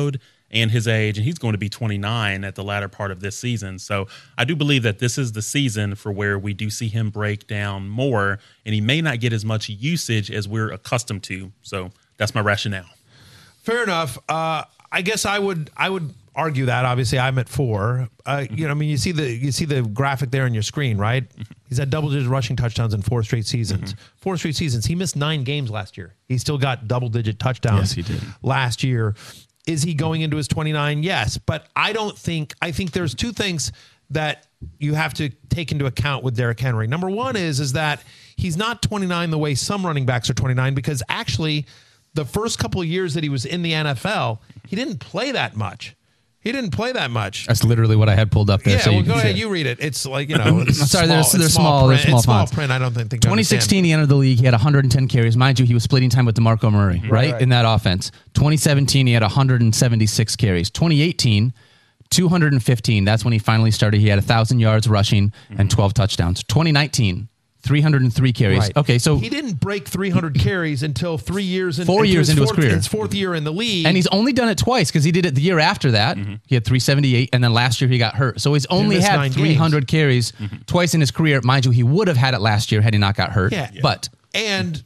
and his age, and he's going to be 29 at the latter part of this season. So I do believe that this is the season for where we do see him break down more, and he may not get as much usage as we're accustomed to. So that's my rationale. Fair enough. I guess I would argue that. Obviously, I'm at 4. You know, you see the graphic there on your screen, right? He's had double-digit rushing touchdowns in 4 straight seasons. 4 straight seasons. He missed 9 games last year. He still got double-digit touchdowns. Yes, he did. Last year. Is he going into his 29? Yes, but I think there's 2 things that you have to take into account with Derrick Henry. Number one is that he's not 29 the way some running backs are 29, because actually the first couple of years that he was in the NFL, he didn't play that much. That's literally what I had pulled up there. Yeah, so well, you go can ahead. See You read it. It's like, you know, it's sorry, they're small. Print. They're small It's small fonts. print. I don't think 2016, he entered the league. He had 110 carries. Mind you, he was splitting time with DeMarco Murray, right? In that offense. 2017, he had 176 carries. 2018, 215. That's when he finally started. He had 1,000 yards rushing and 12 touchdowns. 2019, 303 carries. Right. Okay, so he didn't break 300 carries until 3 years into 4 years into his career. His 4th year in the league. and he's only done it twice, because he did it the year after that. He had 378, and then last year he got hurt. So he's only missed had 9 300 carries twice in his career. Mind you, he would have had it last year had he not got hurt. Yeah. But And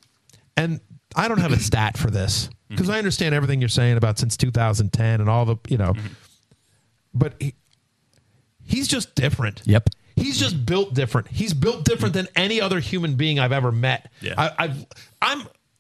I don't have a stat for this, because I understand everything you're saying about since 2010 and all the, you know, but he's just different. Yep. He's just built different. He's built different than any other human being I've ever met. Yeah. I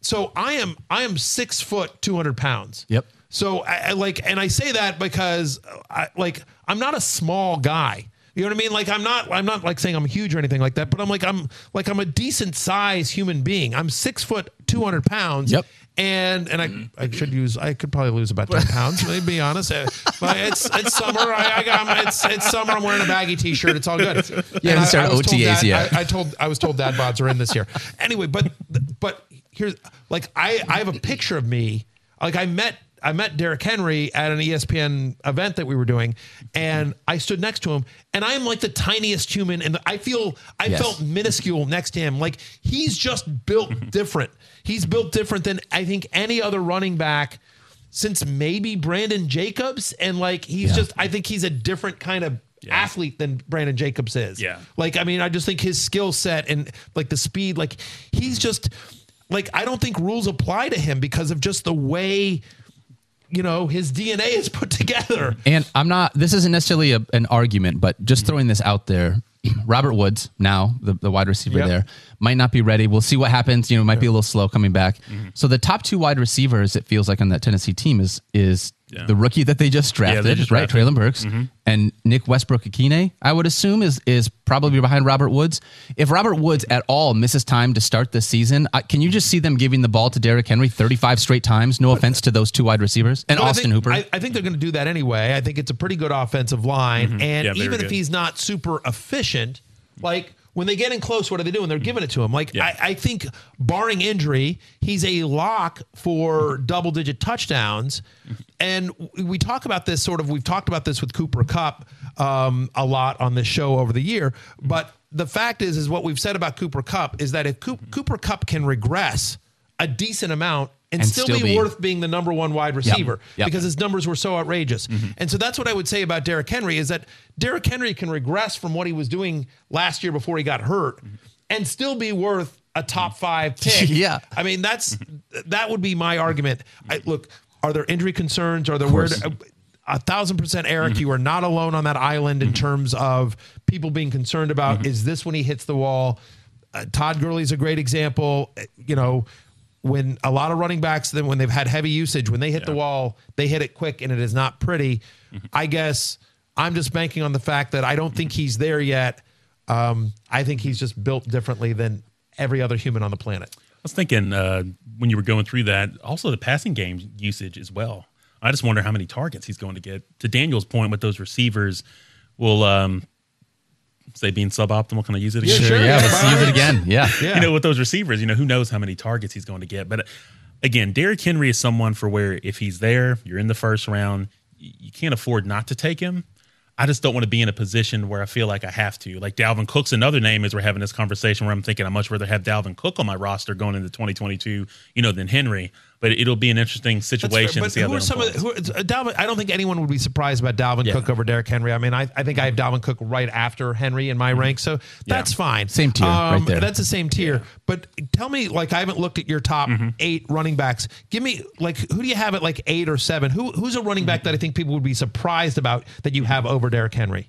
am 6 foot, 200 pounds. Yep. So and I say that because I'm not a small guy. You know what I mean? Like I'm not like saying I'm huge or anything like that, but I'm a decent size human being. I'm 6 foot, 200 pounds. Yep. And I could probably lose about 10 pounds. To be honest, but it's summer. It's summer. I'm wearing a baggy t-shirt. It's all good. Yeah, And we started I was told OTAs that- yet. I was told dad bods are in this year. Anyway, but here's like I have a picture of me. Like I met Derrick Henry at an ESPN event that we were doing, and I stood next to him, and I am like the tiniest human, and I felt minuscule next to him. Like he's just built different. He's built different than I think any other running back since maybe Brandon Jacobs, and like I think he's a different kind of athlete than Brandon Jacobs is. Yeah. Like I mean, I just think his skill set and like the speed, like he's just like I don't think rules apply to him because of just the way, you know, his DNA is put together. And this isn't necessarily an argument, but just throwing this out there, Robert Woods, now the wide receiver there, might not be ready. We'll see what happens. You know, might be a little slow coming back. So the top 2 wide receivers, it feels like, on that Tennessee team is the rookie that they just drafted, right? Traylon Burks and Nick Westbrook-Akine, I would assume is probably behind Robert Woods. If Robert Woods at all misses time to start this season, can you just see them giving the ball to Derrick Henry 35 straight times? No offense to those 2 wide receivers and Austin Hooper. I think they're going to do that anyway. I think it's a pretty good offensive line. And even if he's not super efficient, like when they get in close, what are they doing? They're giving it to him. Like I think barring injury, he's a lock for double-digit touchdowns. And we talk about this we've talked about this with Cooper Kupp a lot on this show over the year. But the fact is what we've said about Cooper Kupp is that if Cooper Kupp can regress a decent amount and still be worth being the number 1 wide receiver because his numbers were so outrageous. And so that's what I would say about Derrick Henry is that Derrick Henry can regress from what he was doing last year before he got hurt and still be worth a top 5 pick. Yeah. I mean, that would be my argument. Look, are there injury concerns? Are there 1,000% Eric, you are not alone on that island in terms of people being concerned about, is this when he hits the wall? Todd Gurley's a great example. You know, when a lot of running backs, then when they've had heavy usage, when they hit the wall, they hit it quick and it is not pretty. I guess I'm just banking on the fact that I don't think he's there yet. I think he's just built differently than every other human on the planet. I was thinking when you were going through that, also the passing game usage as well. I just wonder how many targets he's going to get. To Daniel's point with those receivers, will say being suboptimal. Can I use it again? Sure, yeah. Let's use it again. Yeah. You know, with those receivers, you know, who knows how many targets he's going to get. But again, Derrick Henry is someone for where if he's there, you're in the first round, you can't afford not to take him. I just don't want to be in a position where I feel like I have to. Like Dalvin Cook's another name as we're having this conversation where I'm thinking I'd much rather have Dalvin Cook on my roster going into 2022, you know, than Henry. But it'll be an interesting That's fair. situation to But see how who are that some of unfolds. Dalvin? I don't think anyone would be surprised about Dalvin Cook over Derrick Henry. I mean, I think I have Dalvin Cook right after Henry in my rank, so that's fine. Same tier, right there. That's the same tier. But tell me, like, I haven't looked at your top 8 running backs. Give me, like, who do you have at like 8 or 7? Who's a running back that I think people would be surprised about that you have over Derrick Henry?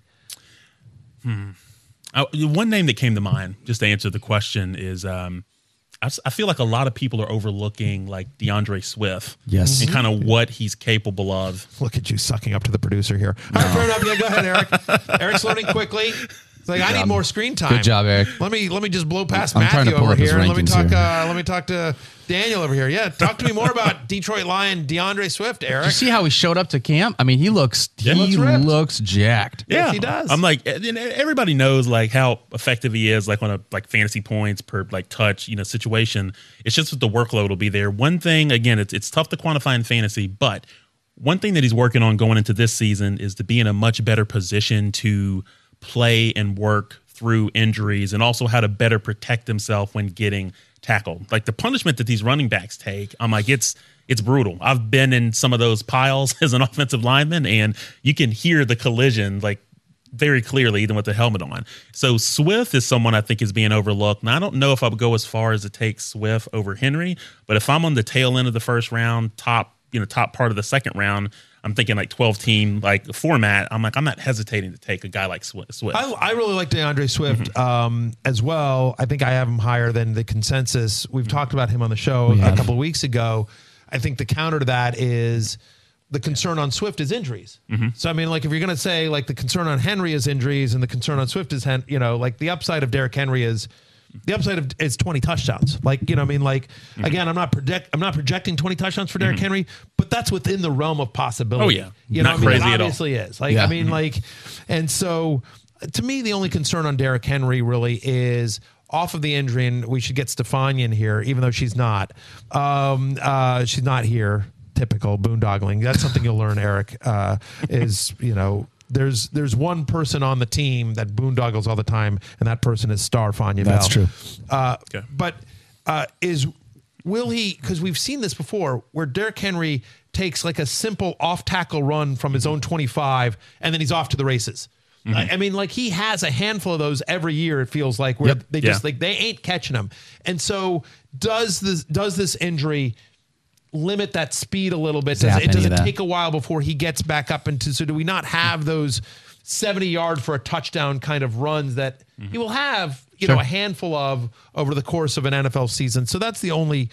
One name that came to mind, just to answer the question, is I feel like a lot of people are overlooking like DeAndre Swift, Yes. and kind of what he's capable of. Look at you sucking up to the producer here. All right, fair enough. Yeah, go ahead, Eric. Eric's learning quickly. It's like, I need more screen time. Good job, Eric. Let me just blow past I'm trying Matthew to pull over up his here. And let me rankings talk. here. Let me talk to Daniel over here. Yeah, talk to me more about Detroit Lion DeAndre Swift, Did Eric. you see how he showed up to camp? I mean, he looks ripped. jacked. Yes, he does. I'm like, and everybody knows like how effective he is, like on a like fantasy points per like touch, situation. It's just that the workload will be there. One thing, again, it's tough to quantify in fantasy, but one thing that he's working on going into this season is to be in a much better position to play and work through injuries, and also how to better protect himself when getting tackled. Like the punishment that these running backs take, I'm like, it's brutal. I've been in some of those piles as an offensive lineman, and you can hear the collision like very clearly, even with the helmet on. So Swift is someone I think is being overlooked. Now, I don't know if I would go as far as to take Swift over Henry, but if I'm on the tail end of the first round, top part of the second round, I'm thinking like 12-team like format. I'm not hesitating to take a guy like Swift. I really like DeAndre Swift as well. I think I have him higher than the consensus. We've talked about him on the show a couple of weeks ago. I think the counter to that is the concern on Swift is injuries. So, I mean, like if you're going to say like the concern on Henry is injuries and the concern on Swift is, like the upside of Derrick Henry is 20 touchdowns. Like, I mean, like, again, I'm not projecting 20 touchdowns for Derrick Henry, but that's within the realm of possibility. Oh, yeah. Not I mean, crazy it at all. obviously is. Like, I mean, like, and so to me, the only concern on Derrick Henry really is off of the injury, and we should get Stefania in here, even though she's not. She's not here. Typical boondoggling. That's something you'll learn, Eric, is, there's one person on the team that boondoggles all the time, and that person is Star Fania Bell. That's true. But will he, because we've seen this before, where Derrick Henry takes like a simple off-tackle run from his own 25, and then he's off to the races. I mean, like he has a handful of those every year, it feels like, where they just like they ain't catching him. And so does this injury limit that speed a little bit? Does it take a while before he gets back up into, so do we not have those 70-yard for a touchdown kind of runs that he will have, a handful of over the course of an NFL season? So that's the only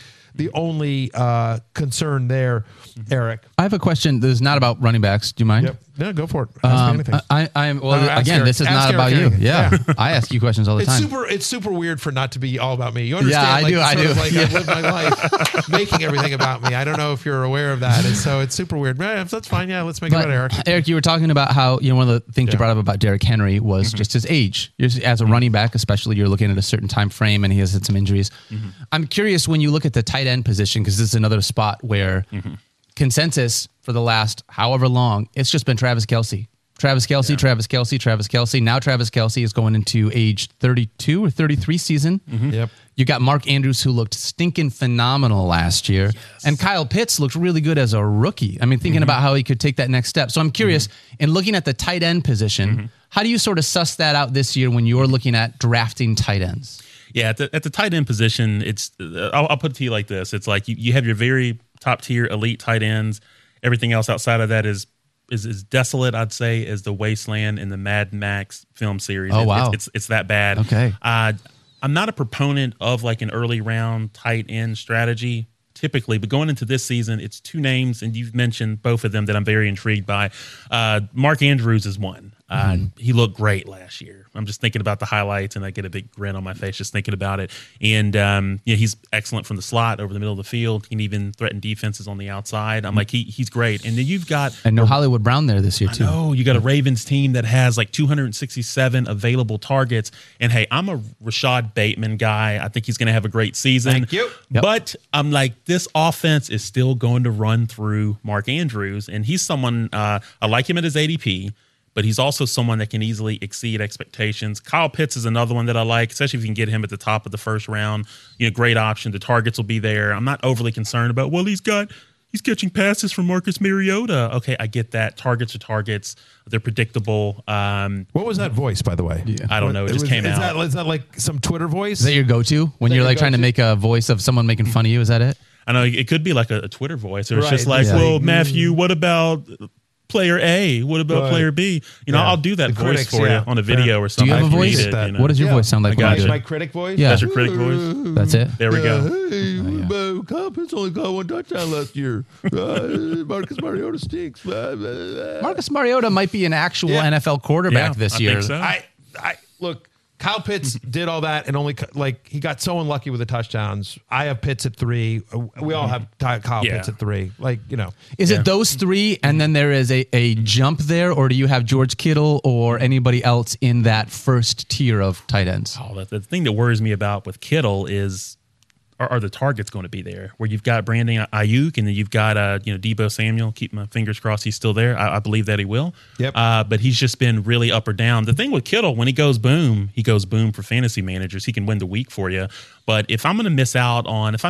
concern there, Eric. I have a question that is not about running backs. Do you mind? Yep. Yeah, go for it. Ask me anything. I'm ask again, Eric. this is Ask not Eric about you. anything. Yeah. I ask you questions all the time. It's super weird for not to be all about me. You understand? I do. Like I live my life making everything about me. I don't know if you're aware of that. And so it's super weird. Yeah, that's fine. Yeah, let's make it about Eric. Eric, you were talking about how, one of the things you brought up about Derrick Henry was just his age. As a running back, especially, you're looking at a certain time frame, and he has had some injuries. I'm curious when you look at the tight end position, because this is another spot where consensus for the last however long, it's just been Travis Kelce. Travis Kelce. Now Travis Kelce is going into age 32 or 33 season. Yep. You got Mark Andrews, who looked stinking phenomenal last year. And Kyle Pitts looked really good as a rookie. I mean, thinking about how he could take that next step. So I'm curious, in looking at the tight end position, how do you sort of suss that out this year when you're looking at drafting tight ends? Yeah, at the tight end position, it's I'll put it to you like this. It's like you have your very top tier elite tight ends. Everything else outside of that is desolate, I'd say, as the Wasteland in the Mad Max film series. Oh, wow. It's that bad. Okay. I'm not a proponent of like an early round tight end strategy typically, but going into this season, it's two names, and you've mentioned both of them that I'm very intrigued by. Mark Andrews is one. He looked great last year. I'm just thinking about the highlights, and I get a big grin on my face just thinking about it. And he's excellent from the slot over the middle of the field. He can even threaten defenses on the outside. I'm like, he's great. And then you've got no Hollywood Brown there this year too. No, you got a Ravens team that has like 267 available targets. And hey, I'm a Rashad Bateman guy. I think he's going to have a great season. Thank you. Yep. But I'm like, this offense is still going to run through Mark Andrews, and he's someone I like him at his ADP. but he's also someone that can easily exceed expectations. Kyle Pitts is another one that I like, especially if you can get him at the top of the first round. Great option. The targets will be there. I'm not overly concerned about, he's catching passes from Marcus Mariota. Okay, I get that. Targets are targets. They're predictable. What was that voice, by the way? I don't know. It just came out. Is that like some Twitter voice? Is that your go-to when you're like trying to make a voice of someone making fun of you? Is that it? I know it could be like a Twitter voice, or it's just Right. like, Yeah. Matthew, what about player A? What about player B? I'll do that The voice critics, for you on a video or Do something. you have a I voice? appreciate that. What does your voice sound like? I when got you you. do My it? critic voice? Yeah. That's your critic voice. That's it. There we go. Hey, Kyle Pitts only got one touchdown last year. Marcus Mariota stinks. Marcus Mariota might be an actual Yeah. NFL quarterback Yeah, this I year. think so. I look. Kyle Pitts did all that and only he got so unlucky with the touchdowns. I have Pitts at 3. We all have Kyle Yeah. Pitts at 3. Is it those three, and then there is a jump there, or do you have George Kittle or anybody else in that first tier of tight ends? The thing that worries me about with Kittle is are the targets going to be there? Where you've got Brandon Ayuk and then you've got Deebo Samuel. Keep my fingers crossed he's still there. I believe that he will. Yep. But he's just been really up or down. The thing with Kittle, when he goes boom for fantasy managers. He can win the week for you. But if I miss out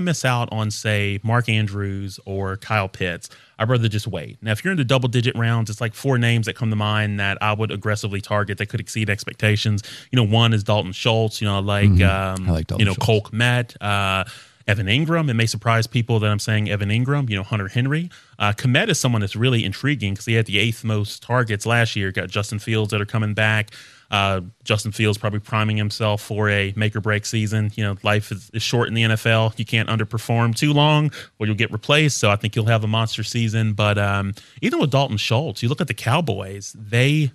on say Mark Andrews or Kyle Pitts, I'd rather just wait. Now, if you're in the double-digit rounds, it's like 4 names that come to mind that I would aggressively target that could exceed expectations. One is Dalton Schultz. I like Dalton Schultz. Cole Kmet, Evan Ingram. It may surprise people that I'm saying Evan Ingram. Hunter Henry. Kmet is someone that's really intriguing because he had the 8th most targets last year. Got Justin Fields that are coming back. Justin Fields probably priming himself for a make-or-break season. Life is short in the NFL. You can't underperform too long or you'll get replaced. So I think you'll have a monster season. But even with Dalton Schultz, you look at the Cowboys, he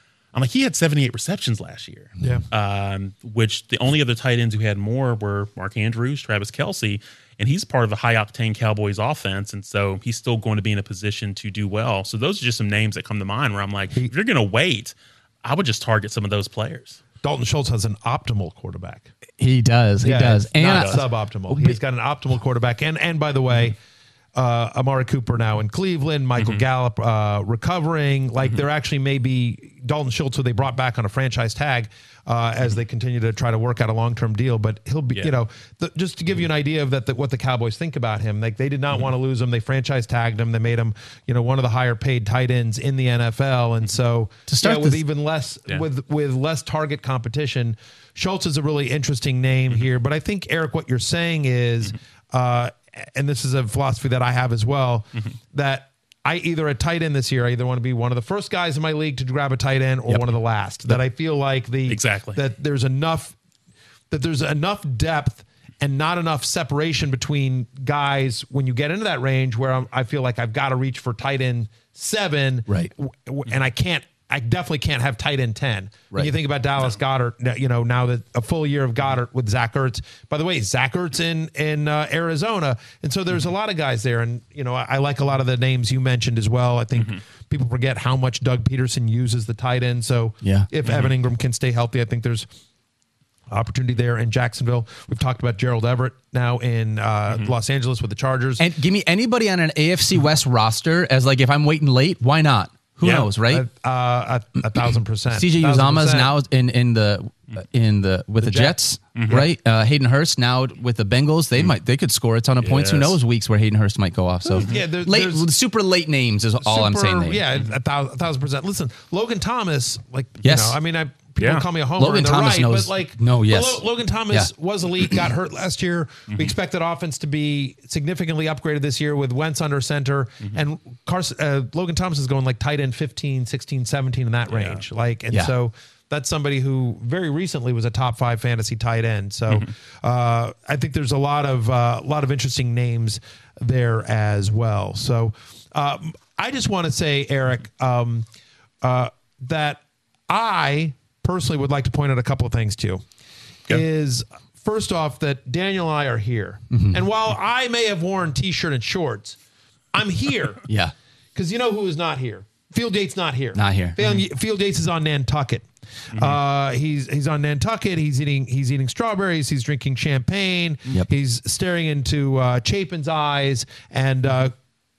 had 78 receptions last year. Yeah. Which the only other tight ends who had more were Mark Andrews, Travis Kelce, and he's part of a high-octane Cowboys offense, and so he's still going to be in a position to do well. So those are just some names that come to mind where I'm like, if you're going to wait, I would just target some of those players. Dalton Schultz has an optimal quarterback. He does. He does. And not And suboptimal. He's got an optimal quarterback. And by the way, Amari Cooper now in Cleveland, Michael Gallup recovering. There actually may be Dalton Schultz, who they brought back on a franchise tag as they continue to try to work out a long-term deal. But he'll be, just to give you an idea of what the Cowboys think about him. They did not want to lose him. They franchise tagged him. They made him, one of the higher paid tight ends in the NFL. And so To start with this- even less with less target competition, Schultz is a really interesting name here. But I think, Eric, what you're saying is, and this is a philosophy that I have as well, that I either at tight end this year, I either want to be one of the first guys in my league to grab a tight end or one of the last. That I feel like that there's enough depth and not enough separation between guys when you get into that range where I feel like I've got to reach for tight end 7, Right. And I definitely can't have tight end 10. When Right. you think about Dallas Goedert, now that a full year of Goddard with Zach Ertz. By the way, Zach Ertz in Arizona. And so there's a lot of guys there. And, I like a lot of the names you mentioned as well. I think people forget how much Doug Peterson uses the tight end. So if Evan Ingram can stay healthy, I think there's opportunity there in Jacksonville. We've talked about Gerald Everett now in Los Angeles with the Chargers. And give me anybody on an AFC West roster as if I'm waiting late, why not? Who knows, right? 1,000%. CJ Uzama's now with the Jets, right? Hayden Hurst now with the Bengals. They could score a ton of points. Who Yes. knows weeks where Hayden Hurst might go off. So there's super late names is all I'm saying there. Yeah, 1,000%. Listen, Logan Thomas, Yes. people call me a homer. Logan and they're Thomas right, knows- but Logan Thomas was elite, got hurt last year. We expected offense to be significantly upgraded this year with Wentz under center, and Logan Thomas is going tight end 15, 16, 17 in that range. So that's somebody who very recently was a top 5 fantasy tight end. So I think there's a lot of interesting names there as well. So I just want to say, Eric, that I personally would like to point out a couple of things to you. Is first off that Daniel and I are here. And while I may have worn t-shirt and shorts, I'm here. Yeah. Because you know who is not here? Field Yates not here. Not here. Field Yates is on Nantucket. He's on Nantucket. He's eating strawberries. He's drinking champagne. Yep. He's staring into Chapin's eyes and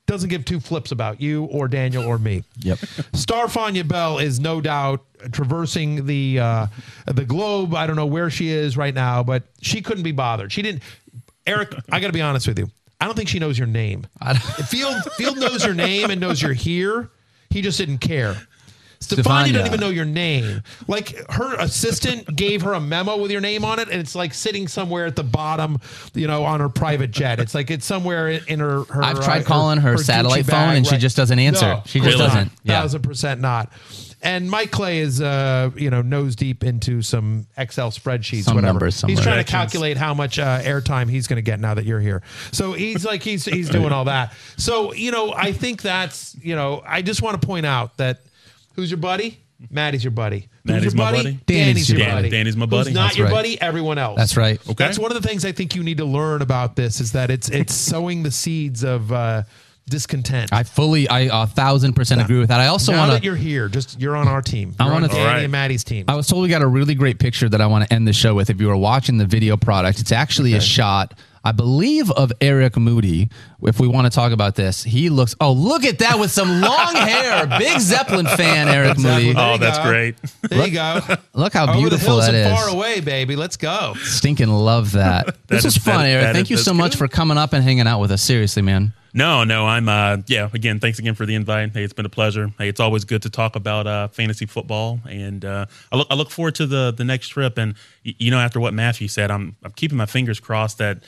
doesn't give two flips about you or Daniel or me. Yep. Starfania Bell is no doubt traversing the globe. I don't know where she is right now, but she couldn't be bothered. She didn't. Eric, I got to be honest with you. I don't think she knows your name. If Field knows your name and knows you're here. He just didn't care. Stefania doesn't even know your name. Like, her assistant gave her a memo with your name on it, and it's like sitting somewhere at the bottom, on her private jet. It's like it's somewhere in her I've tried calling her satellite Gucci phone, bag, and she right? just doesn't answer. No, She just doesn't. Yeah. 1,000% not. And Mike Clay is, nose deep into some Excel spreadsheets, Some whatever. numbers, some he's trying to projections. calculate how much airtime he's going to get now that you're here. So he's doing all that. So, I think that's, I just want to point out that who's your buddy? Maddie's your buddy. Who's Maddie's your my buddy? Danny's your Dan- buddy. Danny's my buddy. Who's not That's your right. buddy? Everyone else. That's right. Okay. That's one of the things I think you need to learn about this is that it's sowing the seeds of discontent. I 1,000% agree with that. I also now want that to. you're here, you're on our team. I You're wanna- on Danny All right. and Maddie's team. I was told we got a really great picture that I want to end the show with. If you were watching the video product, it's actually a shot, I believe, of Eric Moody. If we want to talk about this, he looks. Oh, look at that with some long hair. Big Zeppelin fan, Eric Moody. There Oh, you that's go. great. There you go. Look how Over the beautiful hills that and is. far away, baby. Let's go. Stinking love that. This was is- fun, that- Eric. that Thank is- you so that's much good. for coming up and hanging out with us. Seriously, man. No, I'm, again, thanks again for the invite. Hey, it's been a pleasure. Hey, it's always good to talk about fantasy football. And I look forward to the next trip. And, after what Matthew said, I'm keeping my fingers crossed that,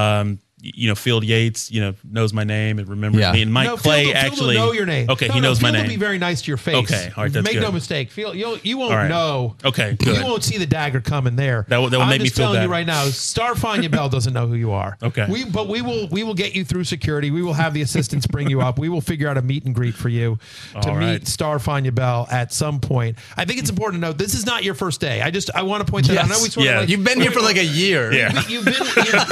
Field Yates, knows my name and remembers Yeah. me. And Mike No, Clay Phil will actually know your name. Okay, No, he knows my Phil name. will be very nice to your face. Okay, all right, that's Make good. no mistake. Phil, you won't All right. know. Okay, good. You won't see the dagger coming there. That will I'm make me just feel telling you better. right now, Starfania Bell doesn't know who you are. Okay. We will get you through security. We will have the assistants bring you up. We will figure out a meet and greet for you to All meet right. Starfania Bell at some point. I think it's important to note this is not your first day. I want to point that out. I know we sort Yeah. of like, You've been here for like a year. Yeah. You've been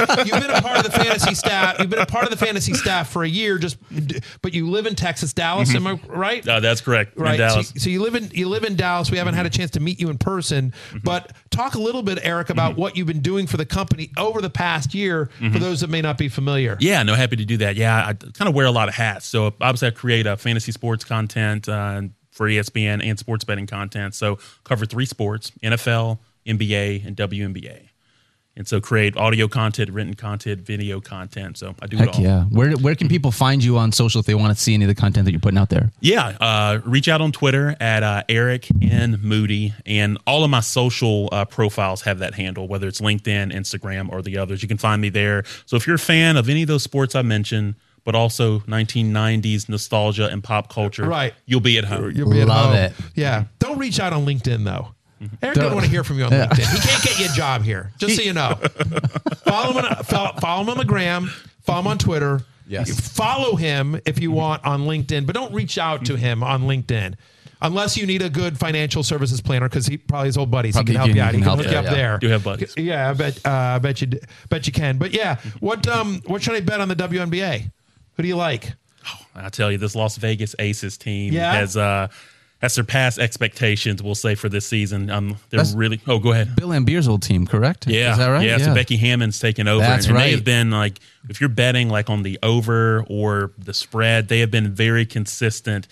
a part of the fantasy staff. You've been a part of the fantasy staff for a year. But you live in Texas, Dallas. Am I right? That's correct. Right. In Dallas. So you live in Dallas. We haven't had a chance to meet you in person, but talk a little bit, Eric, about what you've been doing for the company over the past year for those that may not be familiar. Yeah, no, happy to do that. Yeah, I kind of wear a lot of hats. So obviously I create fantasy sports content for ESPN and sports betting content. So cover 3 sports, NFL, NBA, and WNBA. And so create audio content, written content, video content. So I do it Heck all. yeah. Where can people find you on social if they want to see any of the content that you're putting out there? Yeah, reach out on Twitter at Eric N. Moody, and all of my social profiles have that handle, whether it's LinkedIn, Instagram, or the others. You can find me there. So if you're a fan of any of those sports I mentioned, but also 1990s nostalgia and pop culture, Right. you'll be at home. You'll be at Love home. it. Yeah. Don't reach out on LinkedIn though. Eric doesn't want to hear from you on LinkedIn. He can't get you a job here. Just so you know. Follow him on the gram. Follow him on Twitter. Yes. Follow him if you want on LinkedIn, but don't reach out to him on LinkedIn. Unless you need a good financial services planner, because he probably his old buddies. Probably he can help you out. He can help hook you, you up yeah. there. Do have buddies. Yeah, I bet you can. But yeah, what should I bet on the WNBA? Who do you like? I tell you, this Las Vegas Aces team Yeah? has surpassed expectations, we'll say, for this season. They're That's- really. Oh, go ahead. Bill Ambier's old team, correct? Yeah, Is that right? Yeah, so Becky Hammond's taken over. That's and right. they have been like, if you're betting like on the over or the spread, they have been very consistent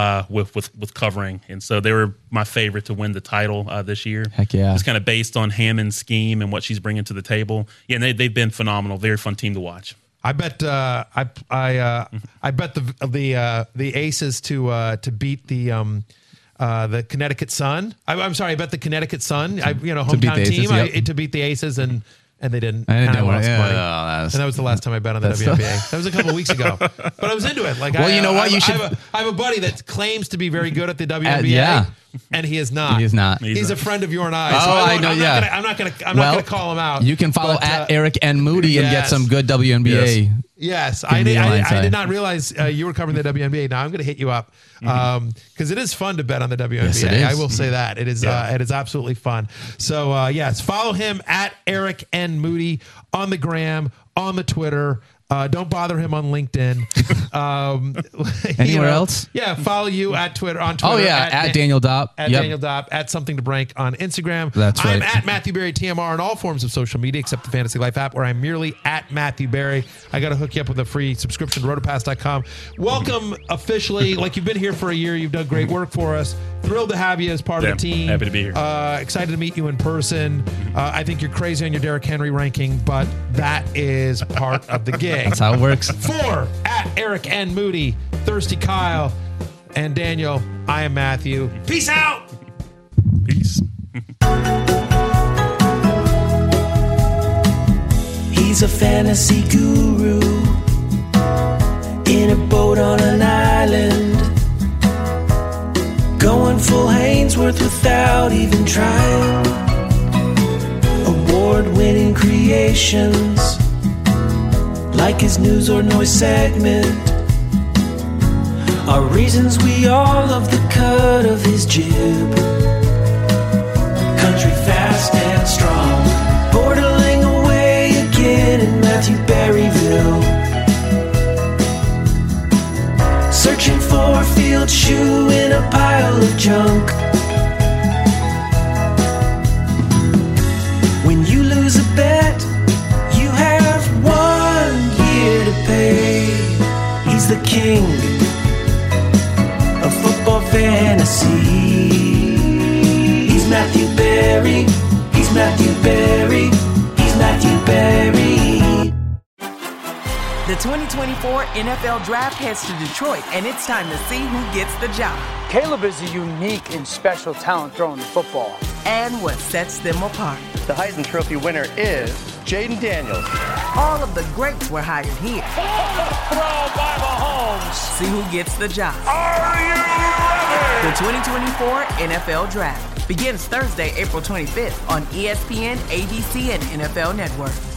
with covering. And so they were my favorite to win the title this year. Heck yeah. Just kind of based on Hammond's scheme and what she's bringing to the table. Yeah, and they've been phenomenal. Very fun team to watch. I bet I bet the Aces to beat the Connecticut Sun. I'm sorry, I bet the Connecticut Sun. beat the Hometown Aces, team yep. to beat the Aces and they didn't. I didn't Kinda do it. lost Yeah, money. that's- And that was the last time I bet on the WNBA. That was a couple of weeks ago, but I was into it. Like, Well, you know what? You should- I have a buddy that claims to be very good at the WNBA, yeah. and he is not. He is not. He's a friend of your and I. Oh, I know, yeah. I'm not gonna call him out. You can follow but, at Eric N. Moody and get yes. some good WNBA. Yes, Give me a line I sign. did not realize you were covering the WNBA. Now I'm going to hit you up because it is fun to bet on the WNBA. Yes, it is. I will say that it is. It is absolutely fun. So yes, follow him at Eric N. Moody on the gram, on the Twitter. Don't bother him on LinkedIn. Anywhere else? Yeah, follow you on Twitter. Oh, yeah, at Daniel Dopp. At Daniel Dopp. At Something to Break on Instagram. That's right. I'm at Matthew Berry TMR on all forms of social media except the Fantasy Life app, where I'm merely at Matthew Berry. I got to hook you up with a free subscription to rotopass.com. Welcome officially. Like, you've been here for a year. You've done great work for us. Thrilled to have you as part of the team. Happy to be here. Excited to meet you in person. I think you're crazy on your Derrick Henry ranking, but that is part of the gig. That's how it works. 4 at Eric N. Moody, Thirsty Kyle, and Daniel. I am Matthew. Peace out. Peace. He's a fantasy guru in a boat on an island, going full Hainsworth without even trying. Award-winning creations, like his news or noise segment, are reasons we all love the cut of his jib. Country fast and strong, borderling away again in Matthew Berryville, searching for a field shoe in a pile of junk. When you lose a bet, you have 1 year to pay. He's the king of football fantasy. He's Matthew Berry. He's Matthew Berry. He's Matthew Berry. The 2024 NFL Draft heads to Detroit, and it's time to see who gets the job Caleb is a unique and special talent throwing the football. and what sets them apart. The Heisman Trophy winner is Jaden Daniels. All of the greats were hired here. Throw by Mahomes. See who gets the job. Are you ready? The 2024 NFL Draft begins Thursday, April 25th on ESPN, ABC, and NFL Network.